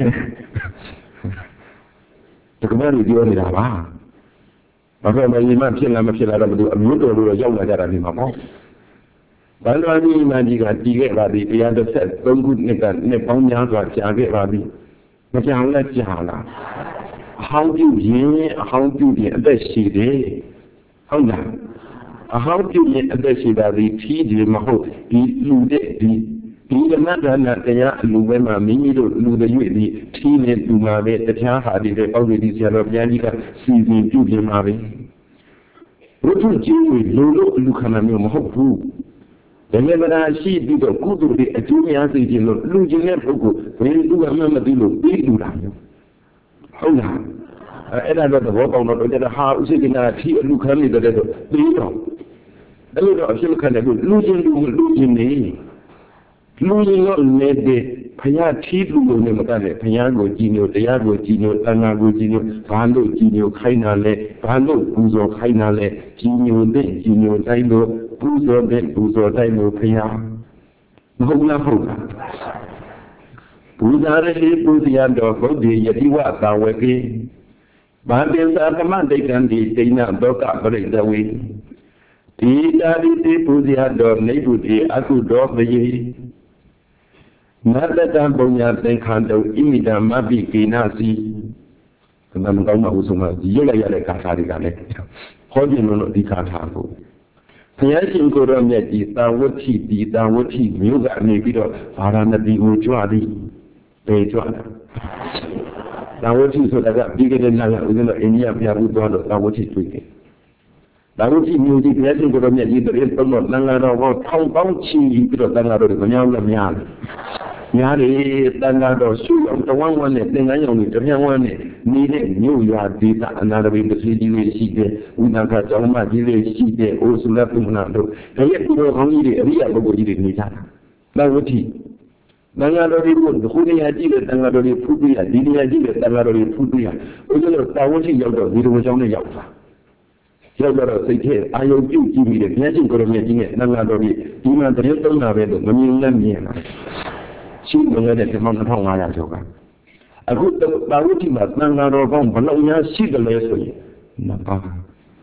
တကယ်လို့ပြောနေတာပါဘာဖြစ်မရင်မဖြစ်လာမဖြစ်လာတော့မသိဘူးအမျိုးတော်လို့ရောက်လာကြတာနေမှာပေါ့ဘန္ဒာကြီးမကြီးကတည်ခဲ့ပါသည်တရားတစ်ဆက်သုံးခုနှစ်ကနှစ်ပေါင်းများစွာကြာခဲ့ပါသည်မကြာလည်းကြာလာအဟောင်းပြုရင်အဟောင်းပြုရင်အသက်ရှိတယ်ဟုတ်လားအဟောင်းပြုရင်အသက်ရှိတာဒီထီးဒီမဟုတ်ဒီလူတဲ့ဒီဒီဓမ္မဒါနတရားအလူပဲမှာမိမိတို့လူတွေ၍ဒီထီးနဲ့လူမှာပဲတရားဟာဒီတဲ့ပေါ့ဒီဆရာတော်ဘုရားကြီးကစီစဉ်ပြုပြင်မှာပဲဘုရားကြီးလူလို့အလူခန္ဓာမျိုးမဟုတ်ဘူးဒါနဲ့မလားရှိပြီးတော့ကုသိုလ်တွေအကျိုးများစေခြင်းလို့လူချင်းတဲ့ပုဂ္ဂိုလ်ဘယ်သူမှမသိလို့ပြီးလူတာမျိုးဟုတ်လားအဲ့ဒါတော့သဘောပေါက်တော့တဲ့ဟာဥစိကနာထီအလူခံနေတဲ့တော့ပြီးတော့အဲ့လိုတော့အဖြစ်မခံတဲ့လူချင်းလူလူချင်းနေလူချင်းတော့နေတဲ့ဘုရားထီလူကိုလည်းမကတဲ့ဘုရားကိုကြည်ညိုတရားကိုကြည်ညိုတဏှာကိုကြည်ညိုဘာလို့ကြည်ညိုခိုင်းတာလဲဘာလို့ပူဇော်ခိုင်းတာလဲကြည်ညိုတဲ့ကြည်ညိုတိုင်းလို့ပူဇော်တဲ့ပူဇော်တိုင်းလို့ဘုရားမဟုတ်လားဟုတ်လားပူဇာရရှိပူဇာတော်ဘုဒ္ဓယတိဝသာဝကေဘာတင်သာသမဒိဋ္ဌံဒီဒိဏဒုက္ခပရိဒဝေဒီတာတိတိပူဇာတော်နေပုတိအကုတော်ပယေနတတံပုံညာသင်္ခါတုဣမိတံမပိကိနာစီဒါမှမကောင်းမှဥဆုံးမှရွတ်လိုက်ရတဲ့ကာထာတွေကလည်းဟောခြင်းလို့ဒီကာထာကိုဘုရားရှင်ကိုယ်တော်မြတ်ကြီးတာဝဋ္ဌိဒီတာဝဋ္ဌိမြို့ကနေပြီးတော့ဗာရာဏသီကိုကြွသည်ပေကြွတာတာဝဋ္ဌိဆိုတာကပြီးခဲ့တဲ့နေ့ကဦးဇင်းတို့အိန္ဒိယဘုရားဘူးသွားတော့တာဝဋ္ဌိတွေ့တယ်တာဝဋ္ဌိမြို့ကြီးဘုရားရှင်ကိုယ်တော်မြတ်ကြီးတည်းသုံးတော့တန်ဃာတော်ဘောထောင်ပေါင်းချီပြီးတော့တန်ဃာတော်တွေမများလည်းများတယ်များတယ်တန်ဃာတော်ရှုအောင်တဝမ်းဝမ်းနဲ့သင်္ကန်းရောင်တွေတပြန်ဝမ်းနဲ့နေတဲ့မြို့ရွာဒေသအနာတပိပစီကြီးတွေရှိတယ်ဥနာကကျောင်းမကြီးတွေရှိတယ်အိုဆုလပုမနာတို့ဒါရဲ့ကိုယ်ကောင်းကြီးတွေအရိယပုဂ္ဂိုလ်ကြီးတွေနေကြတာတာဝဋ္ဌိတန်ဃာတော်တွေကိုခုနေရာကြည့်တဲ့တန်ဃာတော်တွေဖူးပြရဒီနေရာကြည့်တဲ့တန်ဃာတော်တွေဖူးပြရဦးဇင်းတို့တာဝဋ္ဌိရောက်တော့ဒီလိုကြောင်းနဲ့ရောက်တာရောက်တော့စိတ်ထဲအာယုံပြုတ်ကြည့်ပြီးတဲ့ဘုရားရှင်ကိုယ်တော်မြတ်ကြီးနဲ့တန်ဃာတော်တွေဒီမှာတရေသုံးတာပဲလို့မမြင်လည်းမြင်လာရှိနေတဲ့ဒီမှာနှစ်ထောင်ငါးရာကျော်ကအခုတာဝဋ္ဌိမှာတန်ဃာတော်ကောင်းဘယ်လောက်များရှိတယ်လဲဆိုရင်နှစ်ပါးဘယ်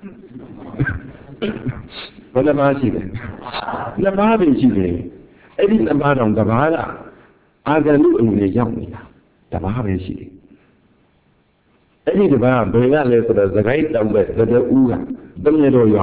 နှပါးရှိတယ်နှစ်ပါးပဲရှိတယ်အဲ့ဒီနှစ်ပါးတော့တစ်ပါးကအာဂန္တုအနေနဲ့ရောက်နေတာတစ်ပါးပဲရှိတယ်အဲ့ဒီတစ်ပါးဘယ်ကလဲဆိုတော့သခိုင်းတောင်ပဲသတဲ့ဦးကတမရတော်ရွာ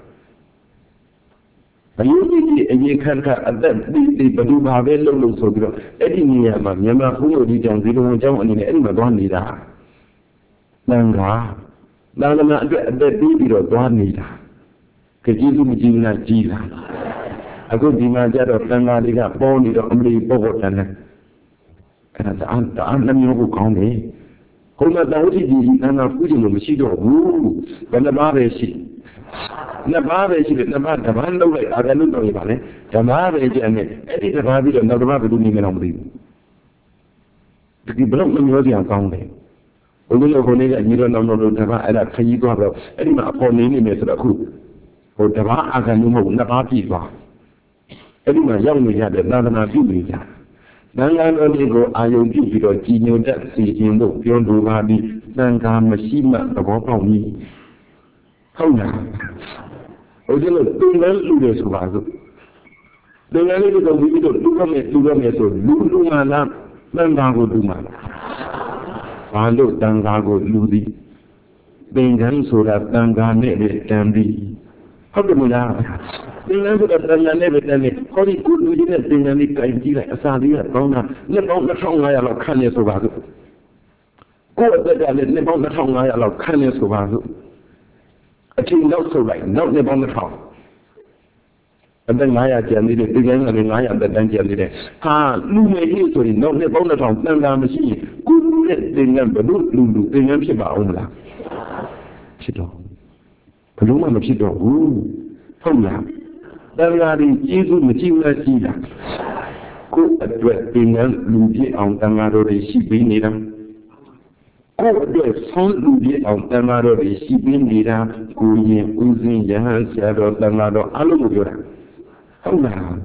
ကအယုဒ္ဓိအရေးခန့်ခန့်အသက်ပြီးပြီးဘယ်သူဘာပဲလုပ်လို့ဆိုပြီးတော့အဲ့ဒီနေရာမှာမြန်မာဘုရားဒီကြောင့်ဇီလဝန်ကျောင်းအနေနဲ့အဲ့ဒီမှာသွားနေတာတန်ခါသာသနာအတွက်အသက်ပြီးပြီးတော့သွားနေတာကြည်စုမကြည်လားကြည်လားအခုဒီမှာကျတော့တန်ခါတွေကပေါ်နေတော့အမလီပေါ်ပေါ်တန်တယ်အဲ့ဒါတအားတအားနှမျိုးကိုကောင်းတယ်ဘုရားတော်ဝိကြီးကြီးတန်ခါပူးခြင်းလို့မရှိတော့ဘူးဘယ်နှပါးပဲရှိနှစ်ပါးပဲရှိတယ်နှစ်ပါးတစ်ပါးလောက်လိုက်အာဂန္တုတော်ရပါလေဓမ္မပဲကျန်တယ်အဲ့ဒီတစ်ပါးပြီးတော့နောက်တစ်ပါးဘယ်လိုနေမလဲမသိဘူးဒီဘလောက်မမျိုးစရာကောင်းတယ်ဘုရားခေါင်းလေးကညီတော်နောက်တော်တစ်ပါးအဲ့ဒါခကြီးသွားတော့အဲ့ဒီမှာအပေါ်နေနေမယ်ဆိုတော့အခုဟိုတစ်ပါးအာဂန္တုမဟုတ်နှစ်ပါးပြည့်သွားအဲ့ဒီမှာရောက်နေကြတဲ့သာသနာပြုနေကြသံဃာတော်တွေကိုအာယုံပြုပြီးတော့ကြည်ညိုတတ်စီခြင်းတို့ပြောလိုပါသည်သံဃာမရှိမှသဘောပေါက်မည်ဟုတ်လားဟုတ်တယ်လို့သူလည်းလူတွေဆိုပါစို့သူလည်းလူတို့ပြီးတော့လူကမဲ့လူကမဲ့ဆိုလူလူမှလားတန်ခါကိုလူမှလားဘာလို့တန်ခါကိုလူသည်သင်္ကန်းဆိုတာတန်ခါနဲ့တန်ပြီးဟုတ်တယ်မလားသင်္ကန်းဆိုတာတန်ခါနဲ့ပဲတန်ပြီးဟောဒီကုလူကြီးနဲ့သင်္ကန်းလေးကြိုင်ကြည့်လိုက်အစာလေးကကောင်းတာနှစ်ပေါင်းနှစ်ထောင်ငါးရာလောက်ခန့်နေဆိုပါစို့ကိုယ့်အသက်ကလည်းနှစ်ပေါင်းနှစ်ထောင်ငါးရာလောက်ခန့်နေဆိုပါစို့အချိန်နောက်ဆုတ်လိုက်နောက်နှစ်ပေါင်းတစ်ထောင်အသက်ငါးရာကျန်သေးတယ်ဒီကနေ့လည်းငါးရာသက်တမ်းကျန်သေးတယ်ဟာလူမေဟိဆိုရင်နောက်နှစ်ပေါင်းတစ်ထောင်တန်တာမရှိရင်ကိုလူနဲ့တင်ငန်းဘလို့လူလူတင်ငန်းဖြစ်ပါအောင်မလားဖြစ်တော့ဘလို့မှမဖြစ်တော့ဘူးဟုတ်လားတန်ဃာတွေကျေးဇူးမကြည့်ဘူးလားကြည့်လားကိုအတွက်တင်ငန်းလူပြည့်အောင်တန်ဃာတော်တွေရှိပြီးနေတာကိုယ်အတွက်ဆုံးလူပြည့်အောင်တန်ဃာတော်တွေရှိပြီးနေတာကိုရင်ဦးစင်းရဟန်းဆရာတော်တန်ဃာတော်အလုံးကိုပြောတာဟုတ်လား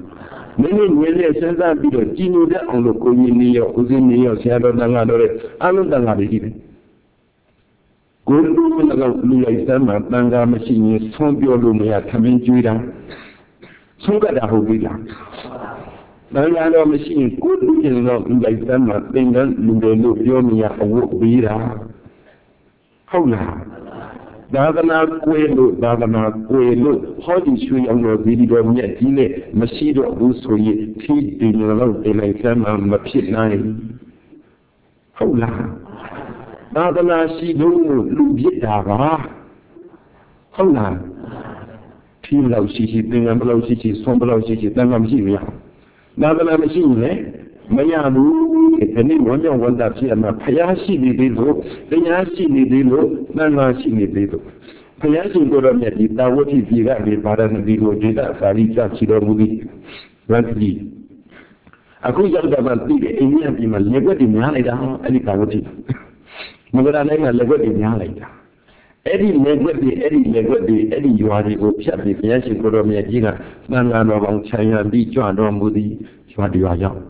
Many million sends out to Gino on the Coyini or Cusini or Sierra Nangadore, Alan Good Lula Nanga machine is from your Lumia coming to them. So that I will be like. Nanga machine, good looking like them, Linga, Lulu, Yomia, or would be there. How now? Dagana Quelo, Dagana Quelo, how did you on your video yet? Dile, Machido, Usoy, T. in your love, and I come on my pit nine. How now? Dagana, she don't look Daga. How now? T. Low, she thing and below she, some below she, then I'm Syria. Dagana machine, eh? Mayamu, any one of one that she and my Payashi Lido, Payashi Lido, Nanashi Lido. Payashi Gorameti, that what if you got the Paran Lido, Jida, Sarita, Chidamudi, Randy. I could just have a big Indian in my level in Yanida, and Kawati. Mugana level in Yanida. Eddie Legway, Eddie Legway, Eddie, you are the Opiati, Payashi Gorameti, Nana of China, Lee John Romudi, Swadiaya.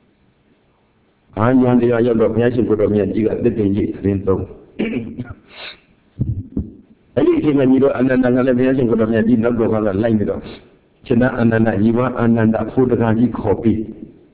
I am the other of Yashi for me and you got the day to anything when you do and another version for me, I did not go on a line with us. China and Anaiva and that photographic copy.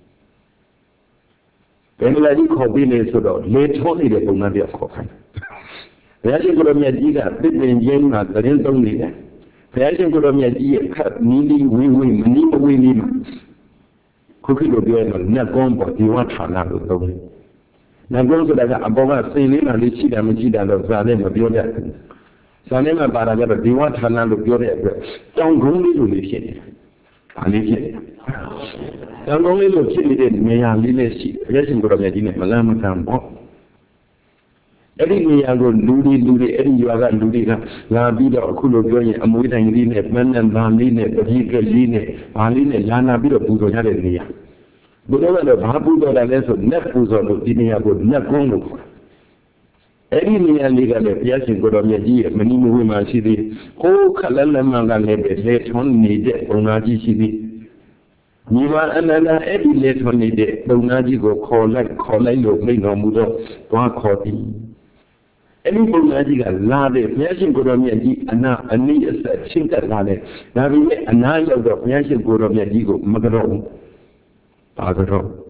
When I did copy later, late only the Bunavia copy. Yashi for me, I got the Yenga, the rental leader. Yashi for me, I cut nearly we win, neither we live. Cookie will be able to go but you want to have it. Now go to that above sailing and the cheat and cheat and of Salem of your death. Salema Baraga, you want to have your death. Don't go to the shit. I live here. Don't only look at it, may I live she, resting for a medina, Malama Campo. Eddie me I go Ludi, Ludi, Eddie, you are Ludi, La Vida, Kulo, and waiting Line, Men and Valine, Pajica Line, Aline, Lana, Bida Puzo Yadia. But over the Babu, that lesson, Nepus or Dinia would not go. Eddie me and Liga, Yasin Godomia, many women city, oh, Kalamanga, late on needed, Onaji city. Niva another Eddie late on needed, Onaji go call like call like no mudo, one copy. Any Bonaji Lade, Yashin Godomia, Anna, and me is a chinka lade. Now we a nine of the Yashin Godomia Digo, Magaro, Pagaro,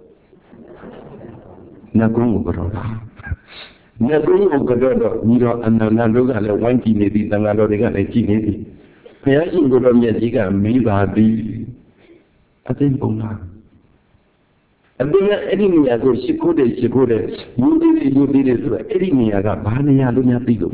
Nagungo Garo. Nagungo Garo, Niro, and Nanaga, and one kinedi, Nangaroga, and Kinedi. Yashin Godomia Diga, Miva be. I think Bona. And then any I go, she could, she could, you did it, you did it, any I got Bania Luna Pigo.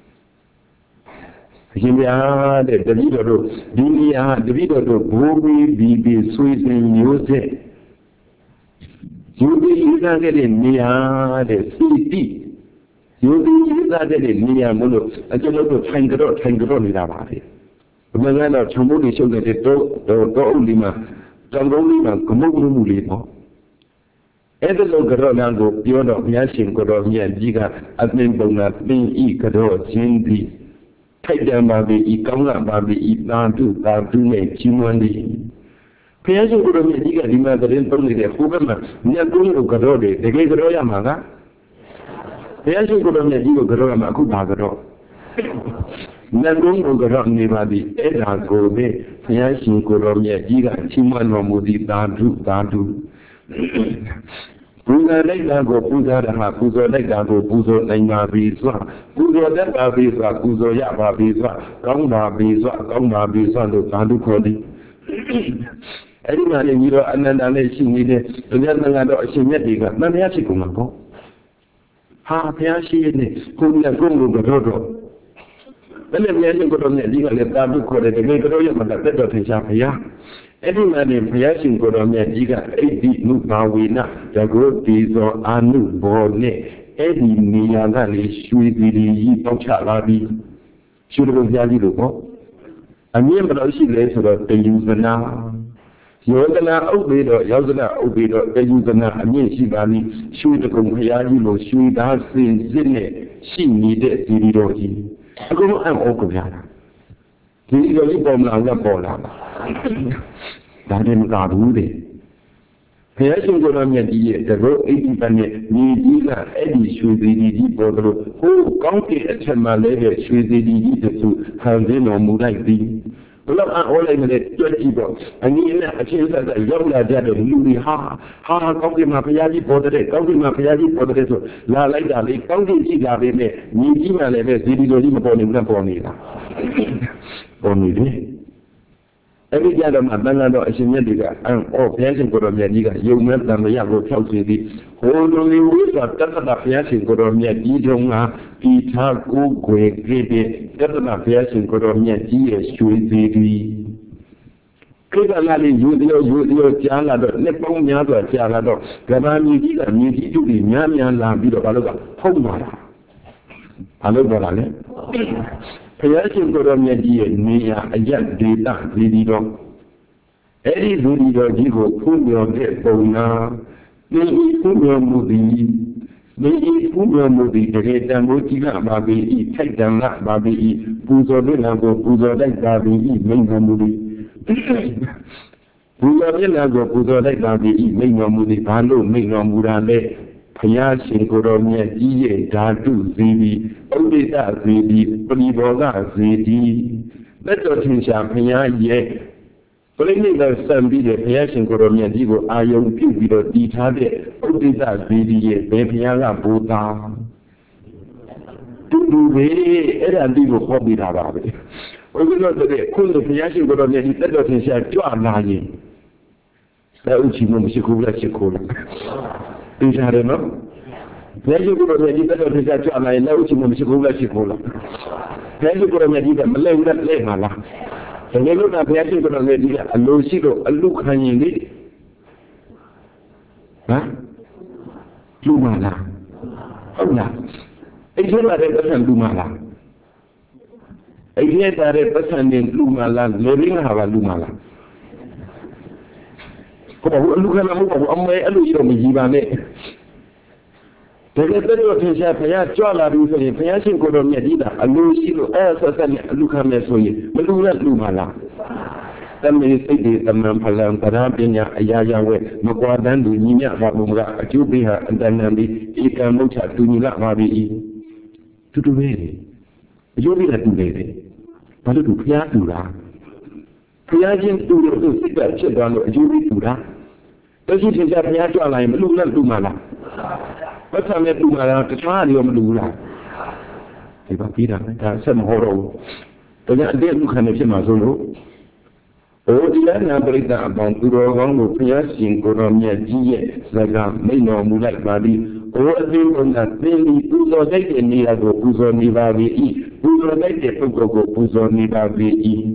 Hilia, the leader, Dinia, the leader of Bobby, Bibi, Swiss, and Yose. You did not get in Nia, the C P. You did not get in Nia Mono, I don't know to find it out, find it out in Avati. When I know Chamoni showed that the dog, Lima, Lima, Komogu Limo. Every local go beyond of Yashin Godomia, Giga, admin Bona, being E. Kado, Jindy. Take them by the Ikanga, by the Ibantu, Babune, Chimandi. Piazo Godomia, Giga, the mother in Tony, the Hubama, Nagungo Gadode, the Gay Roya Maga. Piazo Godomia, Gigo Gorama, Kubagaro. Nagungo Gorami, Babi, Eda Gobe, Yashin Godomia, Giga, Chiman Ramudi, Dandu, Dandu. Puza lega go puza da puzo lega go puzo lenga bizwa puzo da ba bizwa puzo ya ba bizwa kong ba bizwa kong ba bizwa do tandu kodi edi ma le miro ananda le shi ni de nya nga do shi nyet di ga na ya shi ko ma ko ha phya shi ne ko nya ko ngo go do bele mya shi ko do ne di ga le tandu kodi de ge do ya ma da tet do thin sha phya Every man in Yashin Goromia Giga, Eddie Nubawina, the good days or Anu Borne, Eddie Niagali, Shuidi, Tochalabi, should have Yali Lupo. I remember she later the user now. Yozana Obedo, Yozana Obedo, the user now, I mean, she valley, shoot the Kumyalo, shoot us in Zine, she needed Zidori. I go, I'm Okoviana. The Yoli Bomla Bola. ဒါတည်းမကဘူးတဲ့ဘုရားရှင်ကိုယ်တော်မြတ်ကြီးရဲ့တကုတ်အိဒီပတ်နဲ့ညီကြီးကအဲ့ဒီရွှေသေးကြီးပေါ်သလိုဟိုးကောင်းတဲ့အထက်မှာလဲတဲ့ရွှေသေးကြီးတစုခံစင်းတော်မူလိုက်သည်ဘလို့အော်လိုက်မလဲကြွကြည့်တော့အနည်းနဲ့အချင်းဆက်ဆက်ရောက်လာကြတဲ့လူတွေဟာဟာကောင်းကင်မှာဘုရားကြီးပေါ်တဲ့ကောင်းကင်မှာဘုရားကြီးပေါ်တဲ့ဆိုလာလိုက်တာလေကောင်းကင်ကြည့်လာပေမဲ့ညီကြီးမှလည်းပဲဇီဒီတော်ကြီးမပေါ်နေဘူးလားပေါ်နေတာပေါ်နေတယ်အဲ့ဒီကြတော့မှတန်ခါတော့အရှင်မြတ်တွေကအံ့ဩဘုရားရှင်ကိုယ်တော်မြတ်ကြီးကယုံမဲ့တန်မြတ်ကိုဖြောက်စေသည်ဟိုလိုလေးဝိစွာတတ္တဘုရားရှင်ကိုယ်တော်မြတ်ကြီးတုံးကဒီထားကိုယ်ွယ်ကြည့်တဲ့တတ္တဘုရားရှင်ကိုယ်တော်မြတ်ကြီးရဲ့ရွှေသေးသည်ကိကလာလေးယူတယ်ယူတယ်ကြားလာတော့နှစ်ပေါင်းများစွာကြားလာတော့ကဘာမြည်ကြီးကမြည်ကြီးတို့တွေများများလာပြီးတော့ဘာလို့ကဖုံးသွားတာဘာလို့ပြောတာလဲဘုရားရှင်ကိုယ်တော်မြတ်ကြီးရဲ့နေရာအယက်ဒေသဒီဒီတော်အဲ့ဒီလူဒီတော်ကြီးကိုဖူးမြော်တဲ့ပုံနာဒီဖူးမြော်မှုသည်ဒီဖူးမြော်မှုသည်တကယ်တန်ဖိုးကြီးကပါပြီဤထိုက်တန်ကပါပြီဤပူဇော်တဲ့လံကိုပူဇော်တိုက်ပါပြီဤမိန့်တော်မူသည်ပူဇော်တဲ့လံကိုပူဇော်တိုက်ပါပြီဤမိန့်တော်မူသည်ဘာလို့မိန့်တော်မူတာလဲဘုရားရှင်ကိုယ်တော်မြတ်ကြီးရဲ့ဓာတုဇီဝီဥဒိတဇီဝီပရိဘောဂဇီတိလက်တော်ထင်ရှားဘုရားရဲ့ပရိနိဗ္ဗာန်စံပြီးတဲ့ဘုရားရှင်ကိုယ်တော်မြတ်ကြီးကိုအာယုံပြုပြီးတော့တည်ထားတဲ့ဥဒိတဇီဝီရဲ့ဘယ်ဘုရားကဘုရားတူတူပဲအဲ့ဒါဒီကိုဟောပြတာပါပဲဘုရားတို့တဲ့ခုလိုဘုရားရှင်ကိုယ်တော်မြတ်ကြီးလက်တော်ထင်ရှားကြွလာရင်လက်ဥချီမရှိဘူးလားရှိခိုးလားဒီကြရတယ်နော်ဘယ်လိုကိုယ်တော်ကြီးတက်တဲ့ကြွလာရင်လည်းဥချင်မရှိဘူးလားရှိခိုးလားဘယ်လိုကိုယ်တော်ကြီးကမလဲဘူးလားလဲမှာလားတကယ်လို့ကဘုရားရှင်ကိုယ်တော်ကြီးကအလိုရှိလို့အလုခံရင်လေဟမ်လူမလားဟုတ်လားအဲ့ဒီမှာတဲ့ပတ်စံလူမလားအဲ့ဒီတဲ့ပတ်စံနဲ့လူမလားလေရင်းဟာကလူမလားကိုယ်ကအလူခံမဟုတ်ဘူးအမေအလူရောမကြီးပါနဲ့တကယ်တော့ထင်ရှားဘုရားကြွလာပြီဆိုရင်ဘုရားရှင်ကိုယ်တော်မြတ်ကြီးကအလူရှိလို့အဲဆက်ဆက်နဲ့အလူခံမယ်ဆိုရင်မလူနဲ့လူပါလားတမေစိတ်တွေတမန်ဖလံပရာပညာအရာရာဝဲမကွာတန်းသူညီမြပါဘုံကအကျိုးပေးဟာအတန်တန်ပြီးဧကံမုတ်ချတူညီလာပါပြီတူတူပဲအကျိုးပေးတာတူတယ်ဘာလို့တူဘုရားတူလားဘုရားရှင်တူလို့သူစိတ်ကဖြစ်သွားလို့အကျိုးပေးတူတာတရှိထင်ရှားဘုရားကြွလာရင်မလူနဲ့လူမှလားပတ်စံနဲ့လူမှလားတခြားတွေရောမလူဘူးလားဒီပါပြီးတာဒါဆက်မဟောတော့ဘူးဒါကြောင့်အတဲ့လူခံနေဖြစ်မှာဆိုလို့ဟိုဒီလနာပရိသတ်အပေါင်းသူတော်ကောင်းကိုဘုရားရှင်ကိုယ်တော်မြတ်ကြီးရဲ့စကားမိန့်တော်မူလိုက်ပါသည်ဟိုအသေးကသင်ဒီပူဇော်တိုက်တဲ့နေရာကိုပူဇော်နေပါပြီပူဇော်တိုက်တဲ့ပုဂ္ဂိုလ်ကိုပူဇော်နေပါပြီ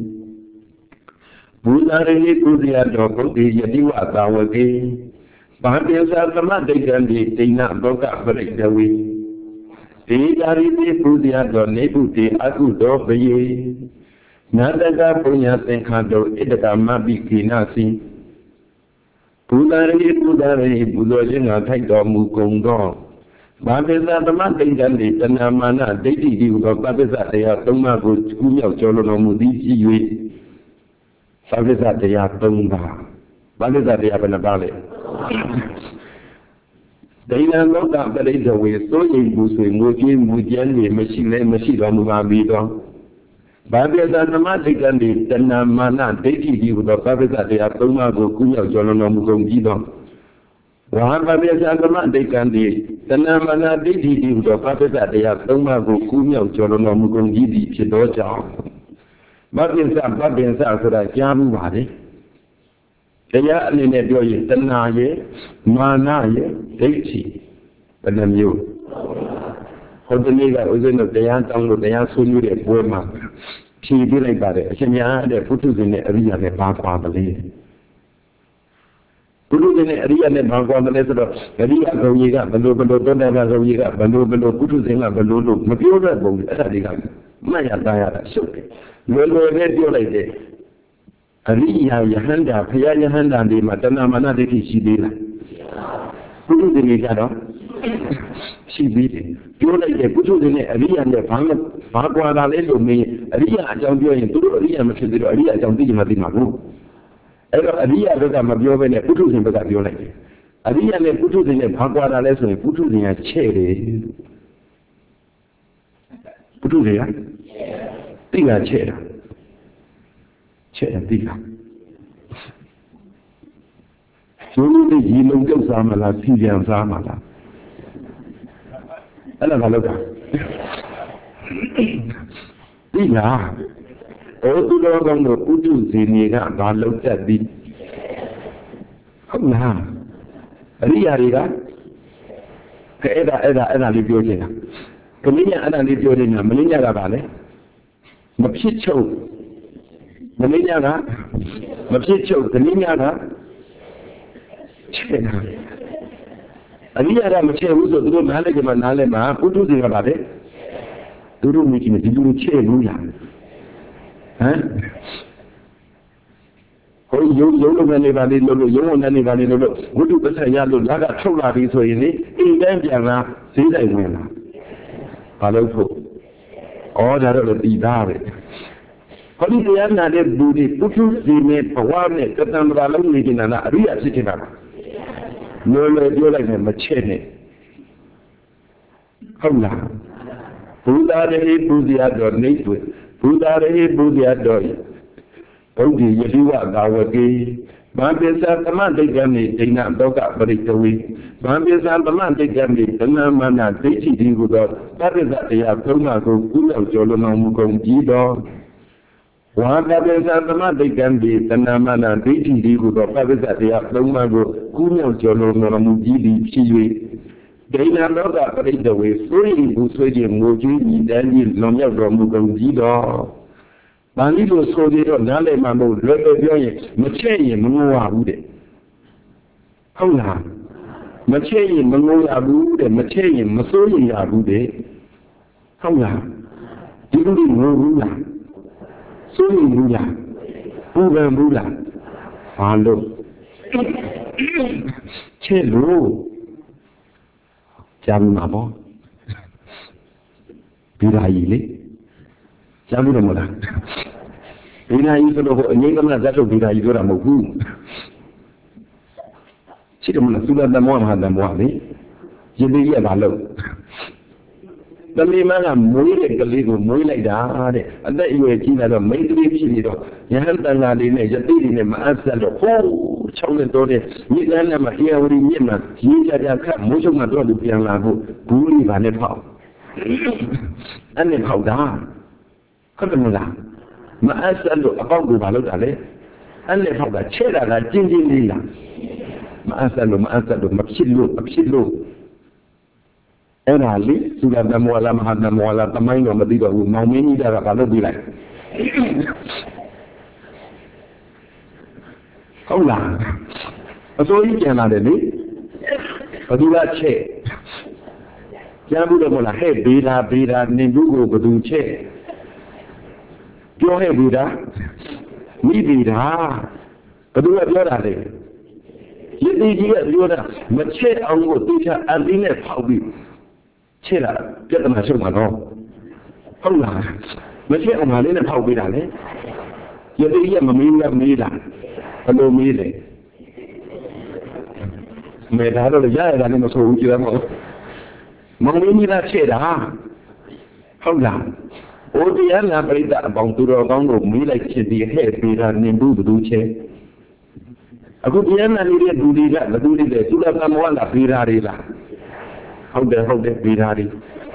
ဘုရားရေကုသရတော်ဘုဒ္ဓယတိဝသာဝကေဘာတေသာသမဒိဋ္ဌံဒီဒိဏဘောကပရိဒဝေဒီသာရိတိဘုရားတော်နေဘုတေအကုတော်ဘယေနာတကပုညသင်္ခါတောဣတကမပိကိနာစီဘုရားရေဘုရားရေဘုသောခြင်းကထိုက်တော်မူကုန်သောဘာတေသာသမဒိဋ္ဌံဒီတဏမာနဒိဋ္ဌိဒီဟုသောပပစ္စတရားသုံးပါးကိုကူးမြောက်ကျော်လွန်တော်မူသည်ဖြစ်၍ဘာဝိဇ္ဇတရားသုံးပါးဘာဝိဇ္ဇတရားဘယ်နှပါးလဲဒိဏလောကပရိဒဝေစိုးရိမ်မှုဆွေငိုကြည့်မှုကြမ်းနေမရှိလဲမရှိတော်မူပါပြီတော့ဘာဝိဇ္ဇသမဒိဋ္ဌံဒီတဏမာနဒိဋ္ဌိဒီဟုသောဘာဝိဇ္ဇတရားသုံးပါးကိုကူးမြောက်ကျော်လွန်တော်မူကုန်ပြီတော့ဝါဘာဝိဇ္ဇသမဒိဋ္ဌံဒီတဏမာနဒိဋ္ဌိဒီဟုသောဘာဝိဇ္ဇတရားသုံးပါးကိုကူးမြောက်ကျော်လွန်တော်မူကုန်ပြီဖြစ်သောကြောင့်မပ္ပင်္စပပ္ပင်္စဆိုတာကြားမှုပါလေတရားအနေနဲ့ပြောရင်တဏှာရဲ့မာနရဲ့ဒိဋ္ဌိဘယ်နှမျိုးဟောဒီနေ့ကဥစဉ်တို့တရားတောင်းလို့တရားဆွေးနွေးတဲ့ပွဲမှာဖြေပြလိုက်ပါတယ်အရှင်များတဲ့ဘုသူရှင်နဲ့အရိယာနဲ့ဘာကွာမလဲဘုသူရှင်နဲ့အရိယာနဲ့ဘာကွာမလဲဆိုတော့အရိယာဂုံကြီးကဘယ်လိုဘယ်လိုတောတကဂုံကြီးကဘယ်လိုဘယ်လိုဘုသူရှင်ကဘယ်လိုလို့မပြောတဲ့ပုံအဲ့ဒါတွေကမှတ်ရသားရတာရှုပ်တယ်လွယ်လွယ်နဲ့ပြောလိုက်တယ်အရိယာယဟန္တာဘုရားယဟန္တာဒီမှာတဏမာနဒိဋ္ဌိရှိသေးလားဘုသူရှင်ကြတော့ရှိသေးတယ်ပြောလိုက်တယ်ဘုသူရှင်နဲ့အရိယာနဲ့ဘာဘာကွာတာလဲလို့မင်းအရိယာအကြောင်းပြောရင်သူတို့အရိယာမဖြစ်သေးတော့အရိယာအကြောင်းသိချင်မှသိမှာဘူးအဲ့တော့အရိယာဘက်ကမပြောဘဲနဲ့ပုထုဇဉ်ဘက်ကပြောလိုက်တယ်အရိယာနဲ့ပုထုဇဉ်နဲ့ဘာကွာတာလဲဆိုရင်ပုထုဇဉ်ကချဲ့တယ်ပုထုဇဉ်ကတိကချဲ့တာချဲ့တယ်တိကရိုးရိုးလေးရေလုံးပြုတ်စားမလားစီပြန်စားမလားအဲ့ဒါဘာလို့လဲတိလားဩသူတော်ကောင်းတို့ပုထုဇဉ်တွေကဘာလုပ်တတ်သည်ဟုတ်လားအရိယာတွေကအဲ့ဒါအဲ့ဒါအဲ့ဒါလေးပြောနေတာကမင်းညာအဲ့ဒါလေးပြောနေတာမင်းညာကပါလေမဖြစ်ချုပ်မင်းညာကမဖြစ်ချုပ်ကမင်းညာကချဲ့တာအရိယာကမချဲ့ဘူးဆိုသူတို့နားလဲကြမှာနားလဲမှာပုထုဇဉ်ကပါလေသူတို့မြင်ကြည့်ဒီလိုချဲ့လို့ရတယ်ဟမ်ဟိုရုံရုံလုံးနေပါလေလို့ရုံဝင်နေပါလေလို့ဝိတုပ္ပဆက်ရလို့လာကထုတ်လာပြီဆိုရင်လေအိမ်တိုင်းပြန်လာဈေးဆိုင်ဝင်လာဘာလို့ဖို့ဩဒါတော့တည်သားပဲဟောဒီတရားနာတဲ့လူတွေပုထုဇဉ်နဲ့ဘဝနဲ့ကတံပရာလုံးနေနေတာလားအရိယာဖြစ်နေတာလားလောလောပြောလိုက်မယ်မချဲ့နဲ့ဟုတ်လားဘုရားရေပူဇော်တော်နေတွေ့ဘုရားရေပူဇော်တော်ဘုဒ္ဓယတိဝကာဝကေဘာပိသသမဒိဋ္ဌံနေဒိဏတောကပရိတဝေဘာပိသသမဒိဋ္ဌံနေဒနမနာဒိဋ္ဌိဒီဟုသောသဗ္ဗဇတရားသုံးပါးကိုကုလကျော်လွန်တော်မူကုန်ကြည်တော်ဝါကပိသသမဒိဋ္ဌံနေဒနမနာဒိဋ္ဌိဒီဟုသောသဗ္ဗဇတရားသုံးပါးကိုကုလကျော်လွန်တော်မူကြည်သည်ဖြစ်၍ဒိဏလောကပရိတဝေဆိုရင်ဘူးဆိုခြင်းငိုကြည့်ဤတန်းကြီးလွန်မြောက်တော်မူကုန်ကြည်တော်။ဘာလို့လို့ဆိုပြီးတော့နားလည်မှမဟုတ်လွယ်လွယ်ပြောရင်မချဲ့ရင်မငိုရဘူးတဲ့။ဟုတ်လား။မချဲ့ရင်မငိုရဘူးတဲ့မချဲ့ရင်မစိုးရင်ရဘူးတဲ့။ဟုတ်လား။ဒီလိုငိုဘူးလား။စိုးရင်ဘူးလား။ပူပန်ဘူးလား။ဘာလို့ချဲ့လို့ကြားမှာပေါ့။ဒီရာကြီးလေကြားလို့မလားဒီနာကြီးဆိုတော့အငိမ့်ကမဇတ်လို့ဒီနာကြီးပြောတာမဟုတ်ဘူးရှိတယ်မလားသုလတမောမဟာတမောလေရည်ရည်ရပါလို့တမီမကမွေးတဲ့ကလေးကိုမွေးလိုက်တာတဲ့အသက်အရွယ်ကြီးလာတော့မိတ်ကလေးဖြစ်ပြီးတော့ယဟန်တန်ဃာလေးနဲ့ယတိတွေနဲ့မအပ်ဆက်တော့ဟိုးချောင်းနဲ့တော့တဲ့မြစ်လမ်းနဲ့မှာအေဝရီမြစ်မှာရေးကြကြခတ်မိုးချုံမှာတော့လူပြန်လာဖို့ဘူးလေးပါနဲ့ဖောက်အဲ့နဲ့ဖောက်တာဟုတ်တယ်မလားမအပ်ဆက်လို့အပေါက်ကိုမလုပ်တာလေအဲ့နဲ့ဖောက်တာချဲ့တာကကျင်းကျင်းလေးလားမအပ်ဆက်လို့မအပ်ဆက်လို့မဖြစ်လို့မဖြစ်လို့အဲ့ဒါလေသုလတမောလာမဟာတမောလာတမိုင်းတော့မသိတော့ဘူးမောင်မင်းကြီးကဘာလုပ်ပြီးလိုက်ဟုတ်လားအစိုးရကျန်လာတယ်လေဘသူကချဲ့ကျန်ဘူးတော့မလားဟဲ့ဘေးတာဘေးတာနင်တို့ကိုဘသူချဲ့ပြောဟဲ့ဘေးတာမိဘေးတာဘသူကပြောတာလေရည်တည်ကြီးကပြောတာမချဲ့အောင်ကိုသူချအတင်းနဲ့ဖောက်ပြီးချဲ့တာပြဿနာရှုပ်မှာတော့ဟုတ်လားမချဲ့အောင်မလေးနဲ့ဖောက်ပေးတာလေရည်တည်ကြီးကမမေးဘူးမေးတာဘယ်လိုမေးလဲမေးတာတော့ရရတာလည်းမဆိုဘူးကြည့်ရမလို့မောင်မင်းကြီးကချဲ့တာဟုတ်လားဩတရားနာပရိသတ်အပေါင်းသူတော်ကောင်းတို့မေးလိုက်ဖြစ်ပြီးဟဲ့ပေးတာနင်ဘူးဘသူချဲ့အခုတရားနာနေတဲ့လူတွေကဘသူတွေလဲသူလာကမောလာပေးတာတွေလားဟုတ်တယ်ဟုတ်တယ်ပေးတာတွေ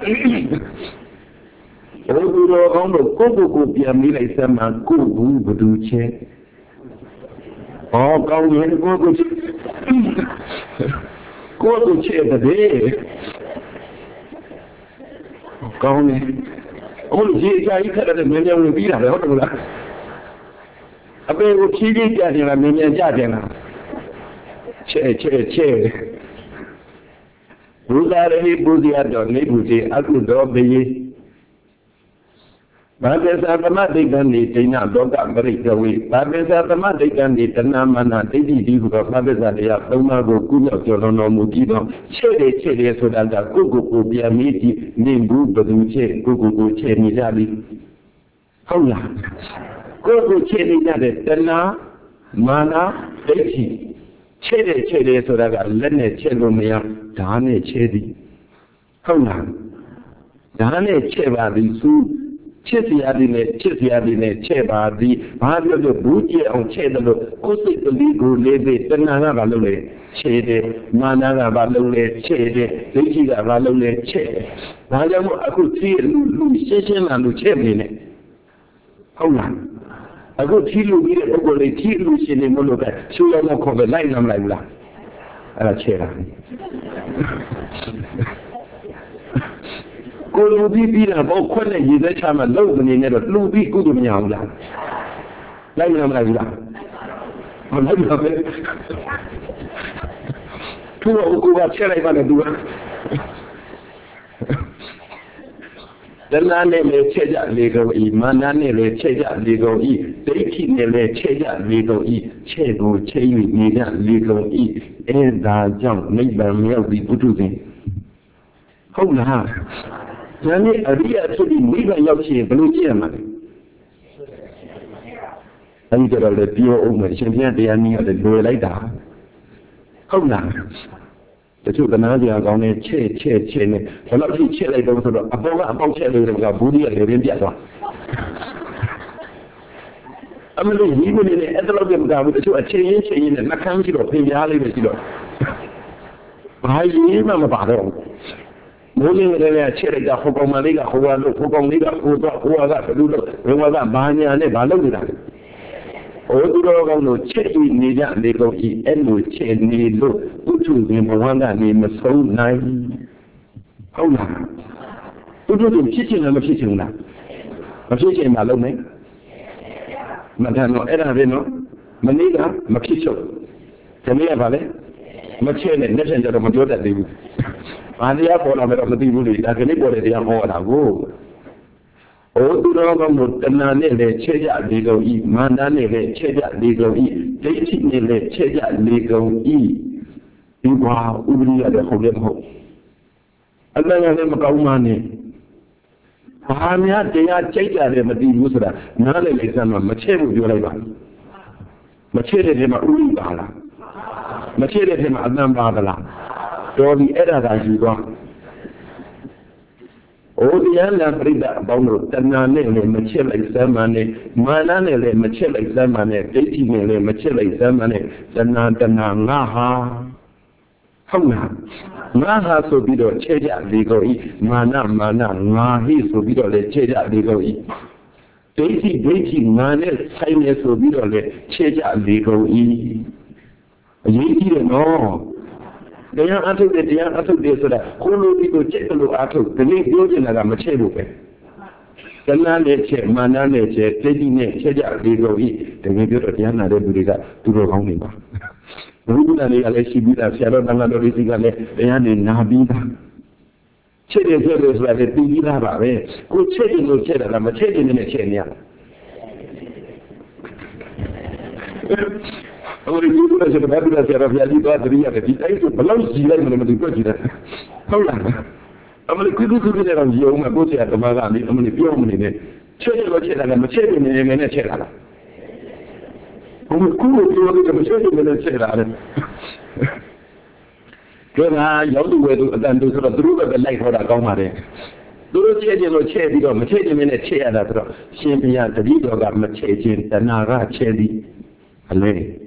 ဘုသူတော်ကောင်းတို့ကိုယ့်ကိုယ်ကိုပြန်မေးလိုက်စမ်းမှာကိုယ့်ဘူးဘသူချဲ့ဟောကောင်းရင်ကိုယ့်ကိုကိုယ့်ကိုချဲ့တဲ့ကောင်းတယ်အမလို့ဒီအကြာကြီးခက်တဲ့မြန်မြန်ဝင်ပြီးတာပဲဟုတ်တယ်မလားအပေကိုဖြည်းဖြည်းကြတယ်လားမြန်မြန်ကြတယ်လားချဲချဲချဲဘုရားရေပူဇော်တော်နေဘူးစီအကုတော်ဘေးဘာပေသာသမဒိဋ္ဌံနေဒိဏလောကပရိတဝေဘာပေသာသမဒိဋ္ဌံနေတဏမနာဒိဋ္ဌိဒီဟုသောဘာပေသာတရားသုံးပါးကိုကုမြောက်ကျော်လွန်တော်မူပြီးတော့ချဲ့တယ်ချဲ့တယ်ဆိုတာကကိုယ့်ကိုယ်ကိုပြန်မိကြည့်နေဘူးဘယ်သူချဲ့ကိုယ့်ကိုယ်ကိုချဲ့နေကြပြီဟုတ်လားကိုယ့်ကိုချဲ့နေကြတဲ့တဏ Mana, Dati, Chede, Chede, so that Lene, Chelomia, Dane, Chedi. Hona. Dane, Cheva, the Su. Chesiadine, Chesiadine, Cheba, the Mario de Booty on Chedalo, Cosi the Ligo, Leve, Tanana Valole, Chede, Manana Valole, Chede, Liga Valole, Chede. Now I could see Lucian and Lucebine. Hold on. I could see Lucia over the tea Lucian in Moloka, so I won't cover line on like that. A chair. Lubi be about Quene, you let him alone in it, Lubi good me out. Like them like that. I'm not of it. Two of who are cherry by the door. The land may change at legal e, Manane may change at legal e, they keep me change at legal e, Chego, Chay, Nina, legal e, and that young neighbor may be producing. Hold on. Nanny, a real to be leaving your chair, blue chairman. And get a little over champion, they are near the door like that. How now? The two Canadians are on a chair, chair, chair, a lot of chair like those above about chair, like booty and India. I mean, even in the other of them down with a change in the Macamsi or Payali. I am a battle. Moving the cherry, the Hogomaliga, Hogomaliga, who was a little, who was a banya and a balloon. Odo no cherry, Nida, they go eat and no cherry, look, Utu, Nimawanga, name is so nine. How now? Utu, the kitchen and the kitchen now. A kitchen, Malone. Madano, Eraveno, Maniga, Makicho. Tamia Valley, Machine, and messenger of Majority. And the apple of the people, like anybody, they are more than go. Oh, do not go to Nane, Cheja, legal e, Mandane, Cheja, legal e, dating, Cheja, legal e. You are Uri at the Hogem. And then I am a Kaumani. Pahamia, they are Cheja, they are the Musra, Nane, Exama, Mache with your labor. Mache him a Uri Bala. Mache him a Nambala. Dori era da juga. Odi alla brida bauno tanane le machela examane manane le machela examane dati le machela examane tanana tanana ha. Hauna. Ngaha so bido cheja ligo i mana mana ngahi so bido le cheja ligo i. Dati dati mane saine so bido le cheja ligo i. Yiti no. They are out of the day out of this, so that who people check the look out of the name building at a machedo. The Nanache, Mananache, taking a cheddar, they go eat, they may go to the other Buddha to go home. Rubula, they see Buddha, Sierra, and they are in Nabida. Cheddar is like a big lava, good cheddar, no cheddar, I'm a cheddar in a chenia. Oh, you guys are happy that you have the reality. I belong to you and the president. How long? I'm going to quickly do on you, my body at the Magani, I'm going to be on it. Cheddar, I'm a cheddar in a cheddar. I'm cool, you want to cheddar in a cheddar. Good, I know the way to do sort of through the light for a comedy. Do cheddar or cheddar, or cheddar in a chair that simply at the video got my cheddar and Nara cheddar. Alley.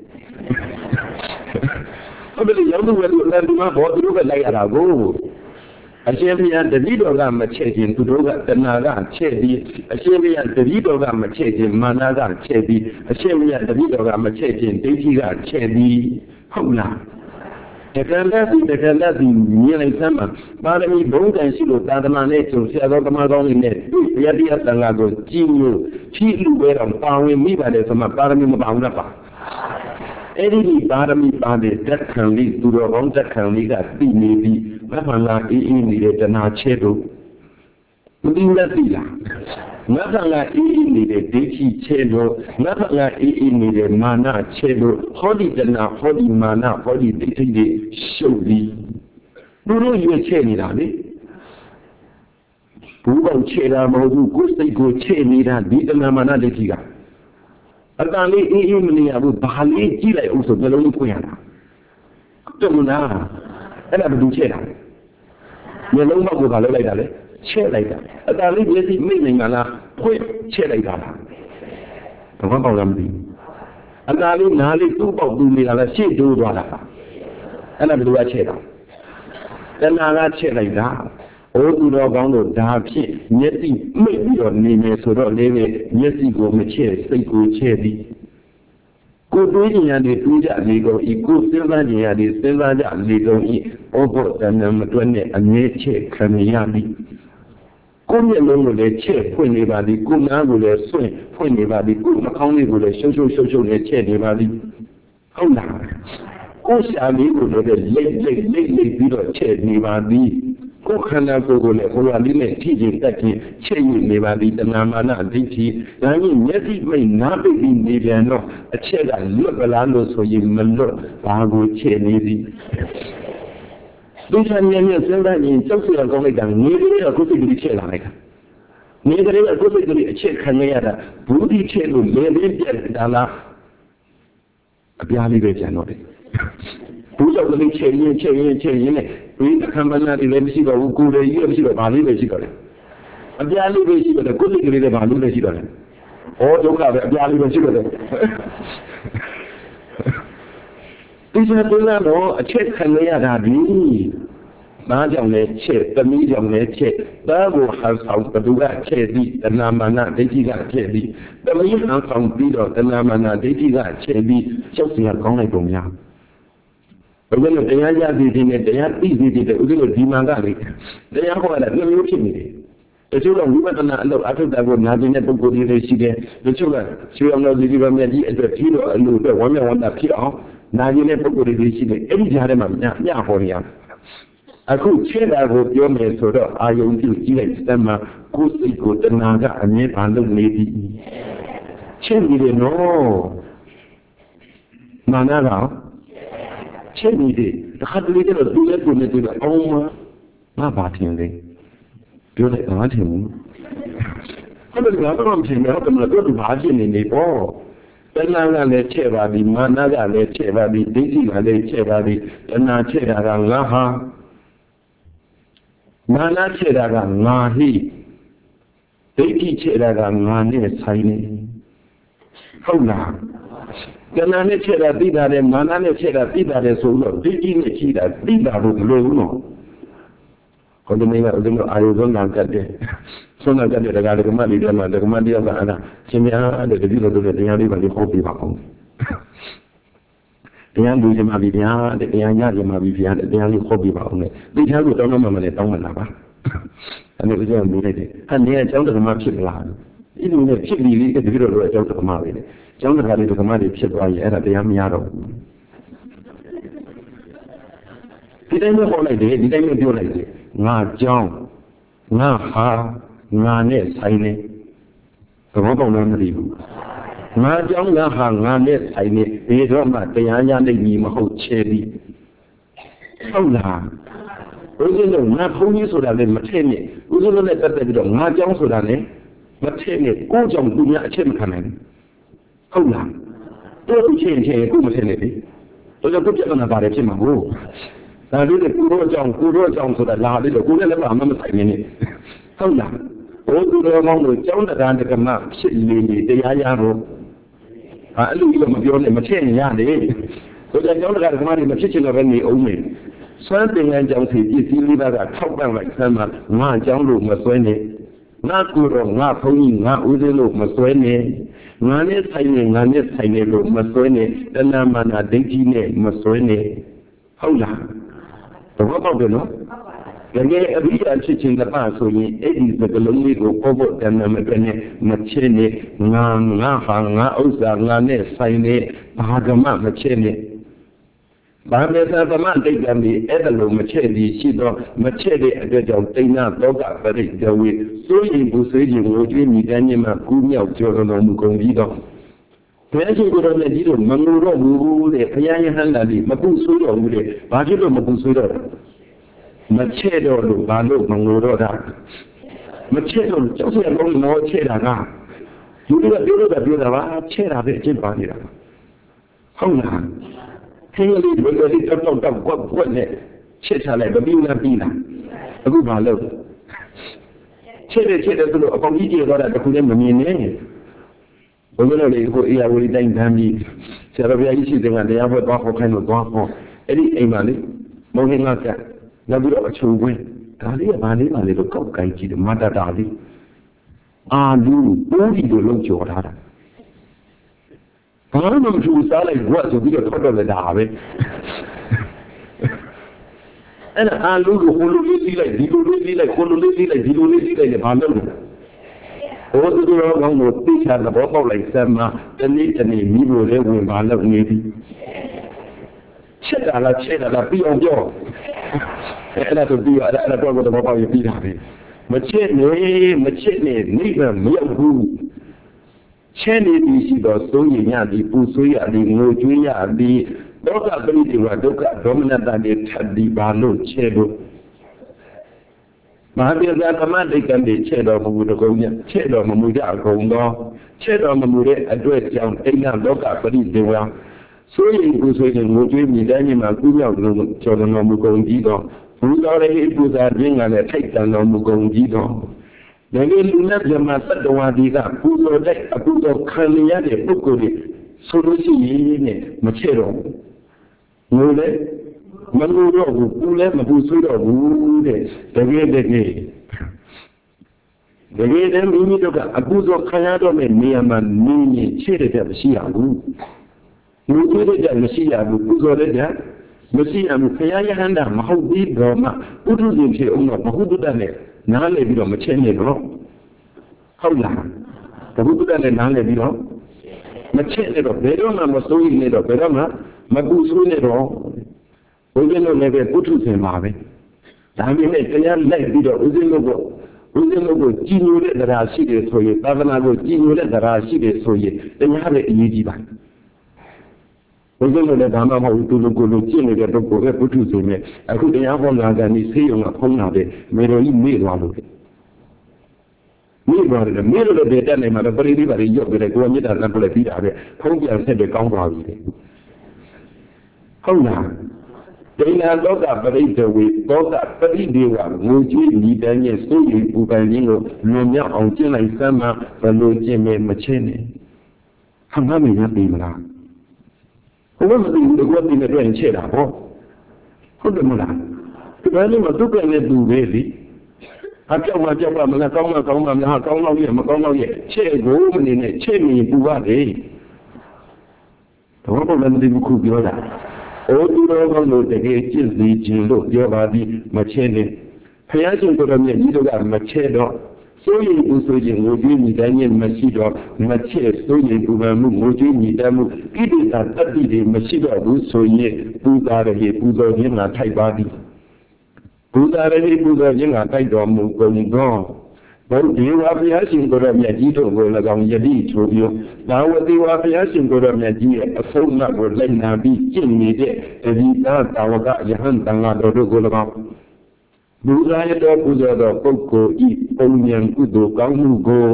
I believe you know when you learn to do it like a go. I say, the video got my changing to do that, the Naga, Chedi, I say, the video got my changing, Managa, Chedi, I say, the video got my changing, Datiga, Chedi, Hona. The Gandasi, the Gandasi, nearly summer, but I mean, both and she looked at the man to see a lot of my own net. The idea that I go, Gino, Chilu, where I'm found me by the summer, Paramim Boundapa. Any Barami Badi, that can lead to the wrong that can lead at the Navy, Mamma needed an archedo. Linda Villa. Nothing like needed Dati Chedo, nothing like needed Mana Chedo, Holy Dana, Holy Mana, Holy Dati, Shodi. No, no, you are chaining on it. Who will chain our Modu, Gusti go chain me that beat the Namana de Tiga. အတန်လေးအေးအေးမနေရဘူးဘာလေးကြည့်လိုက်အောင်ဆိုနှလုံးလေးဖွင့်ရတာတော်မလားအဲ့ဒါဘယ်သူချဲ့တာလဲမျက်လုံးပေါက်ကိုဘာလုပ်လိုက်တာလဲချဲ့လိုက်တာအတန်လေးမျက်စိမိတ်နေတာလားဖွင့်ချဲ့လိုက်တာလားဘာမှပေါက်လာမသိဘူးအတန်လေးနားလေးတူးပေါက်တူးနေတာလားရှေ့တိုးသွားတာအဲ့ဒါဘယ်သူကချဲ့တာတဏှာကချဲ့လိုက်တာအိုးသူတော်ကောင်းတို့ဒါဖြင့်မျက်စိမိတ်ပြီးတော့နေမယ်ဆိုတော့လေးပဲမျက်စိကိုမချဲ့စိတ်ကိုချဲ့သည်ကိုတွေးဉာဏ်တွေတွေးကြလေကုန်ဤကိုစဉ်းစားဉာဏ်တွေစဉ်းစားကြလေကုန်ဤဩဘောတဏ္ဍမတွက်နဲ့အမြဲချဲ့ခံရသည်ကိုမျက်လုံးကိုလည်းချဲ့ဖွင့်နေပါသည်ကိုနားကိုလည်းဆွင့်ဖွင့်နေပါသည်ကိုနှာခေါင်းလေးကိုလည်းရှုပ်ရှုပ်ရှုပ်ရှုပ်နဲ့ချဲ့နေပါသည်ဟုတ်လားကိုရှာလေးကိုလည်းလိမ့်လိမ့်လိမ့်လိမ့်ပြီးတော့ချဲ့နေပါသည်ကိုခန္ဓာကိုယ်ကိုလည်းဘုရားလေးနဲ့ထိကျင်တက်ခြင်းချဲ့ရနေပါသည်တဏမာနဒိဋ္ဌိဒါကြီးမျက်စိမိတ်နားပိတ်ပြီးနေပြန်တော့အချက်ကလွတ်ပလားလို့ဆိုရင်မလွတ်ဘာကိုချဲ့နေသည်ဒီချမ်းမြတ်စဉ်းစားရင်ကြောက်စရာကောင်းလိုက်တာနေကလေးကကိုယ်စိတ်ကလေးချဲ့လာလိုက်တာနေကလေးကကိုယ်စိတ်ကလေးအချက်ခံရတာဘူးဒီချဲ့လို့လေလေးပြက်တာလားအပြားလေးပဲကျန်တော့တယ်ဘူးကြောင့်လည်းချဲ့ရင်ချဲ့ရင်ချဲ့ရင်နဲ့ဒီခံမနာတွေလည်းမရှိတော့ဘူးကိုယ်လည်းကြီးမရှိတော့ဘာလေးပဲရှိတော့တယ်အပြားလေးပဲရှိတော့တယ်ကိုယ်စိတ်ကလေးလည်းဘာလို့လဲရှိတော့တယ်ဩဒုက္ခပဲအပြားလေးပဲရှိတော့တယ်ဒီစတဲ့တော့အချက်ခံရတာဒီဘာကြောင့်လဲချဲ့သမီးကြောင့်လဲချဲ့ဒါကိုဟန်ဆောင်ဘသူကချဲ့သည်တဏမာနဒိဋ္ဌိကချဲ့သည်သမီးဟန်ဆောင်ပြီးတော့တဏမာနဒိဋ္ဌိကချဲ့ပြီးကြောက်စရာကောင်းလိုက်ပုံများဘယ်လိုတရားရသည်ဒီနဲ့တရားသိသည်တဲ့ဥဒိလို့ဒီမှာကလေတရားဟောတာနှစ်မျိုးဖြစ်နေတယ်တချို့ကဝိပဿနာအလုပ်အထုတ်တာကိုနာကျင်တဲ့ပုဂ္ဂိုလ်တွေရှိတယ်တချို့ကရွှေအောင်တော်ဒီဒီဗမြတ်ကြီးအတွက်ပြီးတော့အလို့အတွက်ဝမ်းမြောက်ဝမ်းသာဖြစ်အောင်နာကျင်တဲ့ပုဂ္ဂိုလ်တွေရှိတယ်အဲ့ဒီကြားထဲမှာညညဟောနေရအခုချဲ့တာကိုပြောမယ်ဆိုတော့အာယုံပြုကြည့်လိုက်စမ်းမှာကိုယ်စိတ်ကိုတဏှာကအမြဲတမ်းလုပ်နေသည်ချဲ့နေတယ်နော်မာနကချဲ့နေတယ်တခါတလေကျတော့သူလည်းကိုယ်နဲ့တွေ့တော့အောင်မငါဘာထင်လဲပြောလိုက်ငါထင်ဘူးအဲ့ဒါကတော့မထင်ဘူးတော့မလို့သူဘာဖြစ်နေနေပေါ့တဏှာကလည်းချဲ့ပါပြီမာနကလည်းချဲ့ပါပြီဒိဋ္ဌိကလည်းချဲ့ပါပြီတဏှာချဲ့တာကငါဟာမာနချဲ့တာကငါဟိဒိဋ္ဌိချဲ့တာကငါနဲ့ဆိုင်နေဟုတ်လားတဏှာနဲ့ချဲ့တာသိတာနဲ့မာနနဲ့ချဲ့တာသိတာနဲ့ဆိုတော့ဒိဋ္ဌိနဲ့ချီတာသိတာလို့မလို့ဘူးနော်ဟောဒီနေ့ကဦးဇင်းတို့အာယုံဆုံးနာကတ်တယ်ဆုံးနာကတ်တဲ့ဒကာဒကမလေးတွေမှာဒကမတယောက်ကအဲ့ဒါရှင်များတဲ့တတိတော်တို့တရားလေးပါလေးဟောပြပါအောင်တရားလူချင်ပါပြီဗျာတဲ့တရားရချင်ပါပြီဗျာတဲ့တရားလေးဟောပြပါအောင်လေသိချာကိုတောင်းတော့မှမလဲတောင်းမှလာပါအဲ့ဒါဦးဇင်းကမေးလိုက်တယ်ဟာနေအကြောင်းဒကမဖြစ်လားဒီလိုနဲ့ဖြစ်ပြီးတတိတော်တို့အကြောင်းဒကမပဲလေအကြောင်းဒကာလေးဒကမတွေဖြစ်သွားရင်အဲ့ဒါတရားမရတော့ဘူးဒီတိုင်းပဲဟောလိုက်တယ်ဒီတိုင်းပဲပြောလိုက်တယ်ငါကြောင်းငါဟာငါနဲ့ဆိုင်နေသဘောပေါက်လားမသိဘူးငါကြောင်းငါဟာငါနဲ့ဆိုင်နေဒီတော့မှတရားရနိုင်ပြီမဟုတ်ချဲသည်ဟုတ်လားဦးဇင်းတို့ငါဘုန်းကြီးဆိုတာလည်းမထည့်နဲ့ဦးဇင်းတို့နဲ့တက်တက်ပြီးတော့ငါကြောင်းဆိုတာလည်းမထည့်နဲ့ကိုကြောင့်သူများအချက်မခံနိုင်ဘူးဟုတ်လားတို့သူချင်းချင်းကိုမထည့်နဲ့လေတို့ကြောင့်ပြဿနာပါတယ်ဖြစ်မှာဘူးဒါလေးကကိုရောကြောင့်ကိုရောကြောင့်ဆိုတာလာလေးတော့ကိုလည်းလည်းမမဆိုင်နေဟုတ်လားဘုသူတော်ကောင်းတို့ကျောင်းတရားတက္ကမဖြစ်နေနေတရားရတော့ဟာအဲ့လိုကြီးမပြောနဲ့မထည့်ရင်ရတယ်တို့ကြောင့်ကျောင်းတရားတက္ကမတွေမဖြစ်ချင်တော့ပဲနေအောင်မယ်စွမ်းသင်္ကန်းကြောင့်စီပစ္စည်းလေးပါးကထောက်ပံ့လိုက်ဆမ်းမှာငါကျောင်းလို့မစွဲနဲ့ငါကိုတော့ငါဘုန်းကြီးငါဦးစင်းလို့မစွဲနဲ့ငါနဲ့ဆိုင်နေငါနဲ့ဆိုင်နေလို့မစွဲနဲ့တဏမာနဒိဋ္ဌိနဲ့မစွဲနဲ့ဟုတ်လားသဘောပေါက်တယ်နော်တကယ်အဘိဓမ္မာဖြစ်ခြင်းကပါဆိုရင်အဲ့ဒီစကလုံးလေးကိုပေါ်ပေါ်တန်တန်မပြနဲ့မချစ်နဲ့ငါငါဟာငါဥစ္စာငါနဲ့ဆိုင်နေဘာကမှမချစ်နဲ့ဘာမေသာသမတိတ်ကံဒီအဲ့ဒါလိုမချစ်သည်ရှိတော့မချစ်တဲ့အတွက်ကြောင့်တိဏ္ဍသောကပရိဒဝေစိုးရင်ဘူးဆွေးခြင်းကိုကျွေးမိတန်းခြင်းမှာကူးမြောက်ကြော်တော်မူကုန်ပြီးတော့ဘယ်ရှိကိုယ်တော်နဲ့ကြီးတို့မငိုတော့ဘူးတဲ့ဘုရားယဟန်လာပြီးမပူဆွေးတော့ဘူးတဲ့ဘာဖြစ်လို့မပူဆွေးတော့မချဲ့တော့လို့ဘာလို့မငိုတော့တာမချဲ့တော့ကြောက်စရာကောင်းမောချဲ့တာကလူတွေကပြောလို့ပြောတာပါချဲ့တာပဲအကျင့်ပါနေတာဟုတ်လားခင်းလေးတွေလေးတောက်တောက်တောက်ကွက်ကွက်နဲ့ချစ်ချလိုက်မပြီးလားပြီးလားအခုဘာလုပ်ချစ်တယ်ချစ်တယ်ဆိုလို့အကောင်ကြီးကြီးတော့တာတခုလည်းမမြင်နဲ့ဘုရားလေးကိုအေယာဝတီတိုင်းတန်းပြီးဆရာတော်ဘုရားကြီးရှိတဲ့ကတရားပွဲသွားခေါ်ခိုင်းလို့သွားခေါ်အဲ့ဒီအိမ်မှာလေမုံဟင်းကကနောက်ပြီးတော့အချုံခွင်းဒါလေးကဘာလေးပါလေတော့ကောက်ကိုင်းကြည့်တယ်မတတာလေးအာလူပိုးဒီလိုလုံးကြော်ထားတာဘာမှမထူစားလိုက်ဘွတ်ဆိုပြီးတော့ထွက်တော့လည်းဒါပဲအဲ့ဒါအာလူကိုဟိုလိုလေးစီးလိုက်ဒီလိုလေးစီးလိုက်ဟိုလိုလေးစီးလိုက်ဒီလိုလေးစီးလိုက်လည်းဘာလုပ်လဲဟိုသူတော်ကောင်းကိုသိချသဘောပေါက်လိုက်စမ်းမှတနေ့တနေ့မိဖို့လည်းဝင်ပါလို့နေပြီချက်တာလားချက်တာလားပြီးအောင်ပြောအဲ့ဒါတော့ပြီးရအဲ့ဒါတော့သဘောပေါက်ရပြီးတာပဲမချက်နေမချက်နေနေမရောက်ဘူးချဲနေပြီးရှိတော့စိုးရင်ရသည်ပူဆွေးရသည်ငိုကြွေးရသည်ဒုက္ခပရိဒေဝဒုက္ခဒေါမနတတွေထပ်ပြီးပါလို့ချဲလို့မဟာပြဇာသမတိတ်ကနေချဲ့တော်မူတကုံညချဲ့တော်မမူကြအကုန်သောချဲ့တော်မမူတဲ့အတွက်ကြောင့်အိန္ဒလောကပရိဒေဝဆိုရင်ကိုဆိုရင်ငိုကြွေးမိတိုင်းမှာကုမြောက်လို့ကျော်တော်မူကုန်ကြီးတော့ဘုရားရဲ့ပူဇာခြင်းကလည်းထိုက်တန်တော်မူကုန်ကြီးတော့ဒါလေးလူနဲ့ပြမသတ္တဝါဒီကပူဇော်တဲ့အပူဇော်ခံရတဲ့ပုဂ္ဂိုလ်တွေဆိုလို့ရှိရင်နဲ့မချဲ့တော့ငိုလေမငိုတော့ဘူးပူလည်းမပူဆွေးတော့ဘူးတဲ့တကယ်တကယ်တကယ်တည်းမိမိတို့ကအပူဇော်ခံရတော့တဲ့နေရာမှာနေနေချဲ့တဲ့မရှိရဘူးငိုကြည့်တဲ့မရှိရဘူးပူဇော်တဲ့မရှိရဘူးခရယဟန္တာမဟုတ်ပြီးတော့မှပုထုဇဉ်ဖြစ်အောင်တော့ဘဟုတ္တနဲ့နားလည်ပြီးတော့မချဲ့နေတော့ဟုတ်လားဘဟုတ္တနဲ့နားလည်ပြီးတော့မချဲ့နေတော့ဘယ်တော့မှမစိုးရိမ်နေတော့ဘယ်တော့မှမပူဆွေးနေတော့ဘုရားတို့လည်းပဲပုထုဇဉ်ပါပဲဒါပေမဲ့တရားလိုက်ပြီးတော့ဦးဇင်းတို့ကဦးဇင်းတို့ကိုကြည်ညိုတဲ့တရားရှိတယ်ဆိုရင်သာသနာကိုကြည်ညိုတဲ့တရားရှိတယ်ဆိုရင်တရားပဲအရေးကြီးပါဘုရားတို့လည်းဒါမှမဟုတ်သူတို့ကိုလိုကျင့်နေတဲ့ပုဂ္ဂိုလ်ပဲပုထုဇဉ်ပဲအခုတရားဟောတာကနေဆေးရုံကဖုံးတာပဲမေတော်ကြီးမေ့သွားလို့မေ့သွားတယ်မေ့လို့လည်းတက်နိုင်မှာတော့ပရိသီပါရီရောက်ကြတယ်ကိုယ်မြတ်တာလည်းပြည့်ပြီးတာပဲဖုံးပြန်ဆက်တယ်ကောင်းသွားပြီတဲ့ဟုတ်လားဒိဏလောကပရိဒေဝေသောကပရိဒေဝငိုကြွေးညီတန်းရဲ့စိုးရိမ်ပူပန်ခြင်းကိုလွန်မြောက်အောင်ကျင့်လိုက်စမ်းမှဘယ်လိုကျင့်မဲမချင်းနဲ့ခံရမယ်ရပြီမလားဘုရားမသိဘူးဒီကွက်ဒီနဲ့တွေ့ရင်ချဲ့တာဟောဟုတ်တယ်မလားဒီဘက်လေးမှာသူ့ကလည်းသူပဲလေအပြောက်မှပြောက်မှမလားကောင်းမှကောင်းမှမလားကောင်းတော့ရဲ့မကောင်းတော့ရဲ့ချဲ့ကိုမနေနဲ့ချဲ့မြင်ပူရတယ်တော့ဘုရားမသိဘူးခုပြောတာအိုသူတော်ကောင်းတို့တကယ်ကြည့်စီခြင်းလို့ပြောပါသည်မချဲနဲ့ဘုရားရှင်ကိုယ်တော်မြတ်ကြီးတို့ကမချဲတော့စိုးရိမ်ပူဆိုခြင်းငိုကြွေးမိတိုင်းနဲ့မရှိတော့မချဲစိုးရိမ်ပူပန်မှုငိုကြွေးမိတတ်မှုဣတိတာတတိတွေမရှိတော့ဘူးဆိုရင်ပူဇာရည်ပူဇော်ခြင်းကထိုက်ပါသည်ပူဇာရည်ပူဇော်ခြင်းကထိုက်တော်မူကုန်သောဘုရားဘုရားရှင်ကိုယ်တော်မြတ်ကြီးတို့ကို၎င်းယတိထိုပြုသာဝတိဝါဘုရားရှင်ကိုယ်တော်မြတ်ကြီးရဲ့အဆုံးအမကိုလိုက်နာပြီးကျင့်နေတဲ့တတိသာတာဝကယဟန်တန်ဃာတော်တို့ကို၎င်းဘုရားရဲ့တော်ပူဇော်တော်ပုဂ္ဂိုလ်ဤပုံဉဏ်ကုသိုလ်ကောင်းမှုကို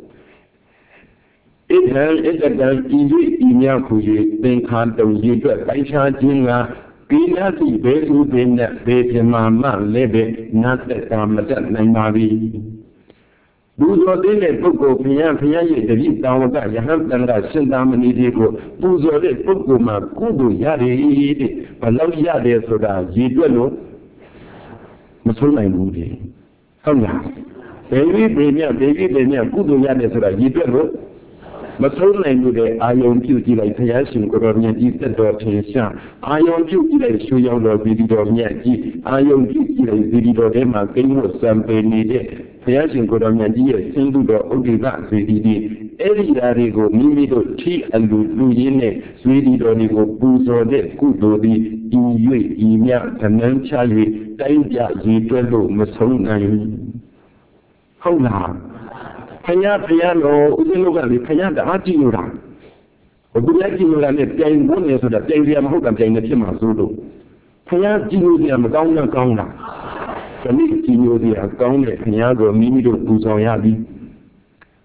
ဣဒံဣဒတံဤ၍ဤများခု၍သင်္ခါတုံရည်အတွက်ပိုင်းခြားခြင်းကကိနာတိဘေဥပင်နဲ့ဘေပြမမလည်းပဲနတ်သက်တာမတတ်နိုင်ပါပြီဘုဇော်တဲ့ပုဂ္ဂိုလ်ဘုရားဘုရားရဲ့တတိတာဝကယဟန်တန်ဃာရှင်သာမဏေတွေကိုပူဇော်တဲ့ပုဂ္ဂိုလ်မှာကုသိုလ်ရတယ်တဲ့ဘယ်လောက်ရတယ်ဆိုတာရည်တွက်လို့မဆုံးနိုင်ဘူးလေဟုတ်လားဘေဘီဘေမြဘေဘီဘေမြကုသိုလ်ရတယ်ဆိုတာရည်တွက်လို့မဆုံးနိုင်လို့တဲ့အာယုံပြုကြည့်လိုက်ဘုရားရှင်ကိုယ်တော်မြတ်ကြီးသက်တော်ထင်ရှားအာယုံပြုကြည့်လိုက်ရှုရောက်တော်ဗီဒီတော်မြတ်ကြီးအာယုံပြုကြည့်လိုက်ဗီဒီတော်ထဲမှာကိန်းလို့စံပေနေတဲ့ဘုရားရှင်ကိုယ်တော်မြတ်ကြီးရဲ့ဆင်းသူတော်ဥဒိကဇေဒီဒီအဲ့ဒီဓာတ်တွေကိုမိမိတို့ထိအလူလူရင်းနဲ့ဇေဒီတော်တွေကိုပူဇော်တဲ့ကုသိုလ်သည်ဤ၍ဤမြခဏန်းချ၍တိုင်းပြရည်တွက်လို့မဆုံးနိုင်ဟုတ်လားဖယားဖယားတော်ဦးဇင်းတို့ကလေဖယားတအားကြည့်လို့တာဘုရားကြည့်လို့လည်းပြိုင်ဖို့နေဆိုတာပြိုင်ရမဟုတ်တာပြိုင်နေဖြစ်မှာဆိုလို့ဖယားကြည့်လို့လည်းမကောင်းတော့ကောင်းလားဒီနေ့ကြည့်လို့လည်းကောင်းတယ်ဖယားကိုမိမိတို့ပူဆောင်ရပြီ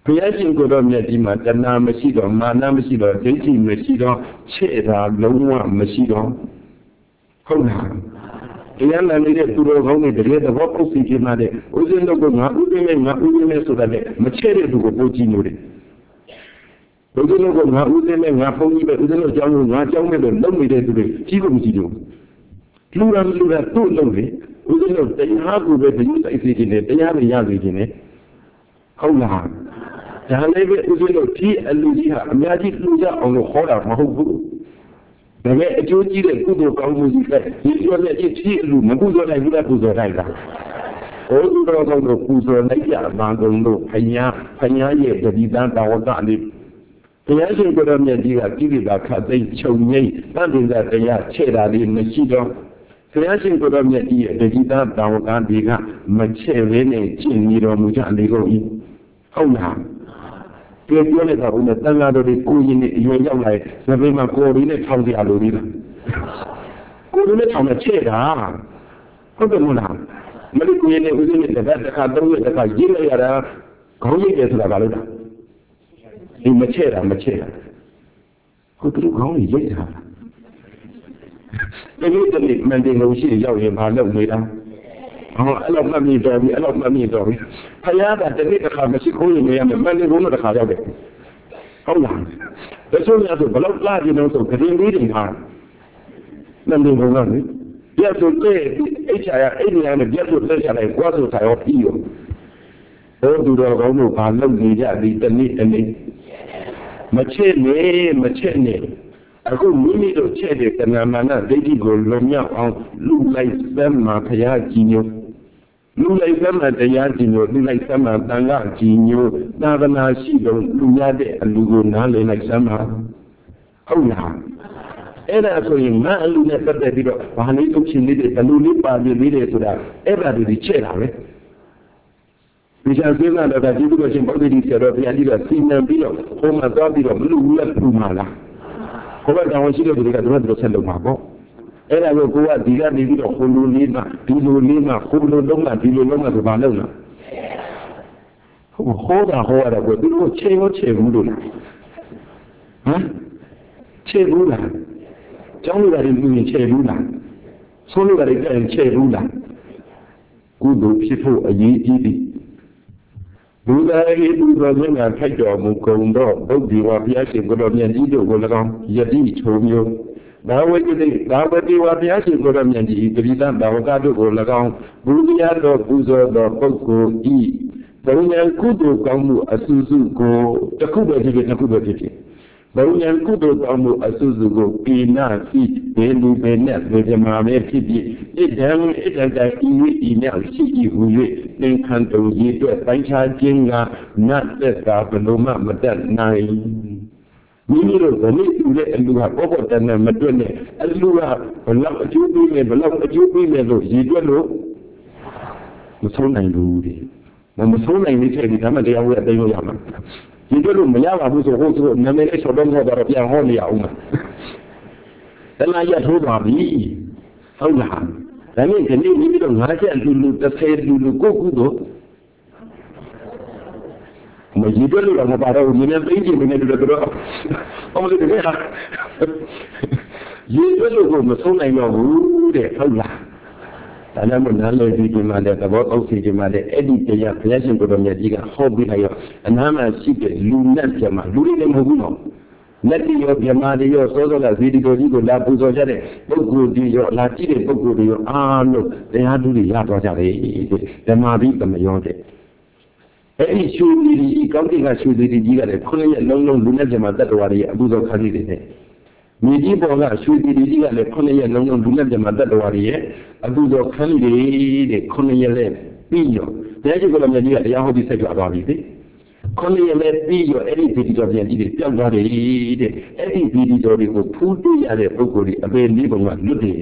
ဘုရားရှင်ကိုယ်တော်မြတ်ဒီမှာတဏှာမရှိတော့မာနမရှိတော့ဒိဋ္ဌိမရှိတော့ချဲ့တာလုံးဝမရှိတော့ဟုတ်လားတရားနာနေတဲ့သူတော်ကောင်းတွေတကယ်သဘောပေါက်စီခြင်းနဲ့ဥစဉ်တော့ကငါဥစဉ်နဲ့ငါဥစဉ်နဲ့ဆိုတာလေမချဲ့တဲ့သူကိုပို့ကြည့်လို့တယ်ဥစဉ်တော့ကငါဥစဉ်နဲ့ငါဖုန်းကြီးပဲဥစဉ်တော့ကြောင်းလို့ငါကြောင်းမဲ့လို့လုံနေတဲ့သူတွေကြီးကိုမကြည့်လို့လူရလူရတို့လုံးလေဥစဉ်တော့တရားကိုပဲဒီစိုက်စီခြင်းနဲ့တရားတွေရစီခြင်းနဲ့ဟုတ်လားဒါလည်းပဲဥစဉ်တော့ဒီအလူကြီးဟာအများကြီးလူကြအောင်လို့ခေါ်တာမဟုတ်ဘူးဒါပေမဲ့အကျိုးကြီးတဲ့ကုသိုလ်ကောင်းမှုကြီးကဒီလိုနဲ့ဒီဖြစ်လူမကုသိုလ်နိုင်ဘူးလားကုသိုလ်နိုင်လားဟောဒီတော့ကောင်းတော့ကုသိုလ်နိုင်ကြမှာကုန်လို့ဖညာဖညာရဲ့တတိတန်တာဝတ္တလေးတရားရှင်ကိုယ်တော်မြတ်ကြီးကကိလေသာခတ်သိမ်းချုပ်ငိမ့်တန်တင်တဲ့တရားချဲ့တာလေးမရှိတော့ဘုရားရှင်ကိုယ်တော်မြတ်ကြီးရဲ့တတိတန်တာဝတ္တတွေကမချဲ့ဘဲနဲ့ကျင့်နေတော်မူကြလေကုန်၏ဟုတ်လားပြောပြောနေတာဘုရားတန်ဃာတော်တွေကိုရင်နဲ့အရွယ်ရောက်လာရင်သဘေးမှာကိုယ်ရင်းနဲ့ထောင်ကြလို့ဒီလားကိုယ်ရင်းနဲ့ထောင်နဲ့ချဲ့တာဟုတ်တယ်မလားမလို့ကိုယ်နဲ့ဦးစင်းနဲ့တစ်ခါသုံးရက်တစ်ခါရေးလိုက်ရတာခေါင်းရိပ်တယ်ဆိုတာကလည်းဒီမချဲ့တာမချဲ့တာကိုယ်တို့ခေါင်းရိပ်တာဒီလိုတည်းမန်တင်လို့ရှိရောက်ရင်ဘာလုပ်နေတာဟောအဲ့လိုမှတ်မိတော်ပြီအဲ့လိုမှတ်မိတော်ပြီဖယားကတနေ့တစ်ခါမရှိခိုးရင်နေရမယ်မန်တင်ကုန်းတော့တစ်ခါရောက်တယ်ဟုတ်လားဒါဆိုရင်ဆိုဘလောက်လာကြည့်လို့ဆိုဂရင်လေးတွေဟာမန်တင်ကုန်းကလေပြတ်ဆိုတဲ့အိတ်ချာရအိတ်နေရနဲ့ပြတ်ဆိုလက်ချလိုက်ကွာဆိုထားရောပြီးရောဟောသူတော်ကောင်းတို့ဘာလုပ်နေကြဒီတနေ့တနေ့မချစ်နေမချစ်နေအခုမိမိတို့ချဲ့တဲ့ကဏ္ဍမာနဒိဋ္ဌိကိုလွန်မြောက်အောင်လူလိုက်စမ်းမှာဖရာကြီးညိုလူလိုက်စမ်းမှာတရားကြီးညိုလူလိုက်စမ်းမှာတန်ခါကြီးညိုသာသနာရှိတော့လူများတဲ့အလူကိုနားလည်လိုက်စမ်းမှာဟုတ်လားအဲ့ဒါဆိုရင်ငါအလူနဲ့ပတ်သက်ပြီးတော့ဘာလေးထုတ်ချင်နေတယ်ဘလူလေးပါနေသေးတယ်ဆိုတာအဲ့ဒါတွေချဲ့တာပဲဒီချာစင်းလာတော့ဒီလိုချင်းပေါ့ဒီဆရာတော်ဘုရားကြီးကစီမံပြီးတော့ဟိုမှာသွားပြီးတော့မလူဘူးလက်ပူမှာလားကိုယ်ကတောင်းရှိတဲ့သူတွေကတို့တို့ဆက်လုပ်မှာပေါ့အဲ့ဒါကိုကိုကဒီကနေပြီးတော့ဟိုလိုလေးမှဒီလိုလေးမှဟိုလိုလုံးမှဒီလိုလုံးမှဆိုဘာလုပ်လဲဟိုဟောတာဟောရတာကိုသူတို့ချေရောချေဘူးလို့လားဟမ်ချေဘူးလားကျောင်းလူတွေလူရင်ချေဘူးလားဆိုးလူတွေလည်းချေဘူးလားကုသိုလ်ဖြစ်ဖို့အရေးကြီးတယ်ဘုရားရဲ့ဘုရားရှင်ကထိုက်တော်မူကုန်တော့ဘုဒ္ဓဝါဘုရားရှင်ကိုယ်တော်မြတ်ကြီးတို့ကို၎င်းယတိချုံမျိုးဒါဝတိဒါဝတိဝါဘုရားရှင်ကိုယ်တော်မြတ်ကြီးတိသဘာဝကတို့ကို၎င်းဘုရားတော်ပူဇော်တော်ပုဂ္ဂိုလ်ဤဘုံဉာဏ်ကုသိုလ်ကောင်းမှုအစုစုကိုတစ်ခုပဲဖြစ်ဖြစ်တစ်ခုပဲဖြစ်ဖြစ်ဘုံဉာဏ်ကုသိုလ်ကောင်းမှုအစုစုကိုပိနာစီဘေလူဘေနဲ့ဘေဇမာပဲဖြစ်ဖြစ်ဣဒံဣဒံတိုင်ဤဝိဤမြောက်ရှိဤဟူ၍သင်္ခန္တုံကြီးအတွက်ပိုင်းခြားခြင်းကနတ်သက်သာဘလို့မှမတတ်နိုင်မိမိတို့ဗလိတူတဲ့အလူဟာပေါ်ပေါ်တန်တန်မတွက်နဲ့အလူကဘလောက်အကျိုးပေးမယ်ဘလောက်အကျိုးပေးမယ်လို့ရည်တွက်လို့မဆုံးနိုင်ဘူးဒီမဆုံးနိုင်သေးတဲ့ဒီဓမ္မတရားကိုအသိလို့ရမှာဒီလိုလို့မရပါဘူးဆိုဟိုဆိုနာမည်လေးဆော်တော့တော့ပြန်ဟောနေအောင်မှာတလားရထိုးပါပြီဟုတ်လားဒါနဲ့ဒီနေ့မိမိတို့ငါးချက်လူလူတစ်ဆယ်လူလူကိုကုသို့မကြည့်တယ်လို့မပါတော့ဘူးနည်းနည်းသိချင်နေတယ်လို့တော့အမလေးတကယ်ဟာရေးတယ်လို့မဆုံးနိုင်တော့ဘူးတဲ့ဟုတ်လားဒါကြောင့်မို့နားလည်ပြီးဒီမှာလည်းသဘောပေါက်စီဒီမှာလည်းအဲ့ဒီတရားဘုရားရှင်ကိုယ်တော်မြတ်ကြီးကဟောပြီးလိုက်ရောအနားမှာရှိတဲ့လူနဲ့ပြမလူတွေလည်းမဟုတ်ဘူးနော်လက်တီရောပြမတွေရောစောစောကဇီဒီတော်ကြီးကိုလာပူဇော်ကြတဲ့ပုဂ္ဂိုလ်တွေရောလာကြည့်တဲ့ပုဂ္ဂိုလ်တွေရောအားလုံးတရားသူတွေရသွားကြတယ်ဓမ္မပြီးသမယောတဲ့အဲ့ဒီရှုသီရီကောင်းကင်ကရှုသီရီကြီးကလည်းခုနှစ်ရက်လုံးလုံးလူနဲ့ပြမတတ္တဝါတွေအပူဇော်ခံနေတယ်မြေကြီးပေါ်ကရွှေပြည်ကြီးကလည်းခုနှစ်ရက်လုံးလုံးလူလက်ပြမှာတတ်တော်ရည်ရဲ့အခုတော့ခန်းလေးတဲ့ခုနှစ်ရက်လည်းပြီးရောတရားရှိခိုးတော်မြတ်ကြီးကတရားဟောပြီးဆက်ကြသွားပြီလေခုနှစ်ရက်လည်းပြီးရောအဲ့ဒီဗီဒီယိုပြန်ကြီးတွေပြောက်သွားတယ်တဲ့အဲ့ဒီဗီဒီယိုတွေကိုဖူးတွေ့ရတဲ့ပုဂ္ဂိုလ်တွေအပေလေးပုံကလွတ်တယ်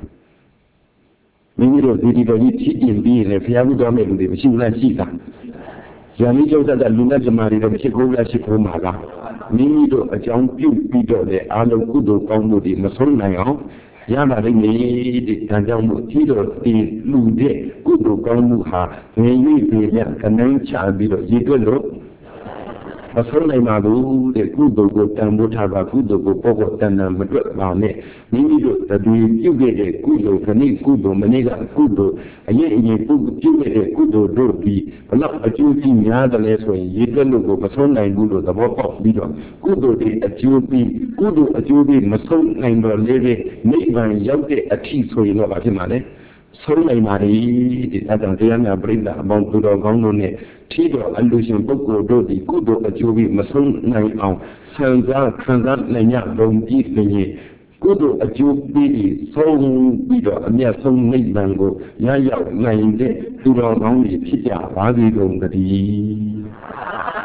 မိမိတို့ဗီဒီယိုကြီးဖြစ်ရင်ပြီးရင်ဘုရားဘုရားမဲ့လူတွေမရှိဘူးလားရှိတာဇာတိကျုပ်သက်လူနဲ့ပြမာတွေတော့ဖြစ်ကိုလားရှိကိုမှာလားမိမိတို့အကြောင်းပြုပြီးတော့လေအာလုံးကုသိုလ်ကောင်းမှုတွေမဆုံးနိုင်အောင်ရပါလိမ့်မယ်တဲ့ဒါကြောင့်မို့ကြီးတော်ဒီလူတဲ့ကုသိုလ်ကောင်းမှုဟာငြိမ်၍ပြေရခဏင်းချပြီးတော့ရည်တွက်လို့မဆုံးနိုင်ပါဘူးတဲ့ကုသိုလ်ကိုတန်ဖိုးထားပါကုသိုလ်ကိုပေါ်ပေါ်တန်တန်မတွက်ပါနဲ့မိမိတို့တတိပြုခဲ့တဲ့ကုသိုလ်ခဏိကုသိုလ်မနေ့ကကုသိုလ်အရင်အရင်ပြုခဲ့တဲ့ကုသိုလ်တို့ဒီဘလောက်အကျိုးကြီးများတယ်လဲဆိုရင်ရေတွက်လို့ကိုမဆုံးနိုင်ဘူးလို့သဘောပေါက်ပြီးတော့ကုသိုလ်တွေအကျိုးပြီးကုသိုလ်အကျိုးပြီးမဆုံးနိုင်တော့လေတဲ့နိဗ္ဗာန်ရောက်တဲ့အထိဆိုရင်တော့ဘာဖြစ်မှာလဲဆုံးနိုင်ပါလေဒီအတန်တရားများပြိဿအပေါင်းသူတော်ကောင်းတို့နဲ့ထီတော်အလူရှင်ပုဂ္ဂိုလ်တို့ဒီကုသိုလ်အကျိုးပြီးမဆုံးနိုင်အောင်ဆံစားခံစားနိုင်ရလုံးပြီးလျင်ကုသိုလ်အကျိုးပြီးဆုံးပြီးတော့အမြတ်ဆုံးနိဗ္ဗာန်ကိုရရောက်နိုင်တဲ့သူတော်ကောင်းတွေဖြစ်ကြပါစေကုန်သတည်း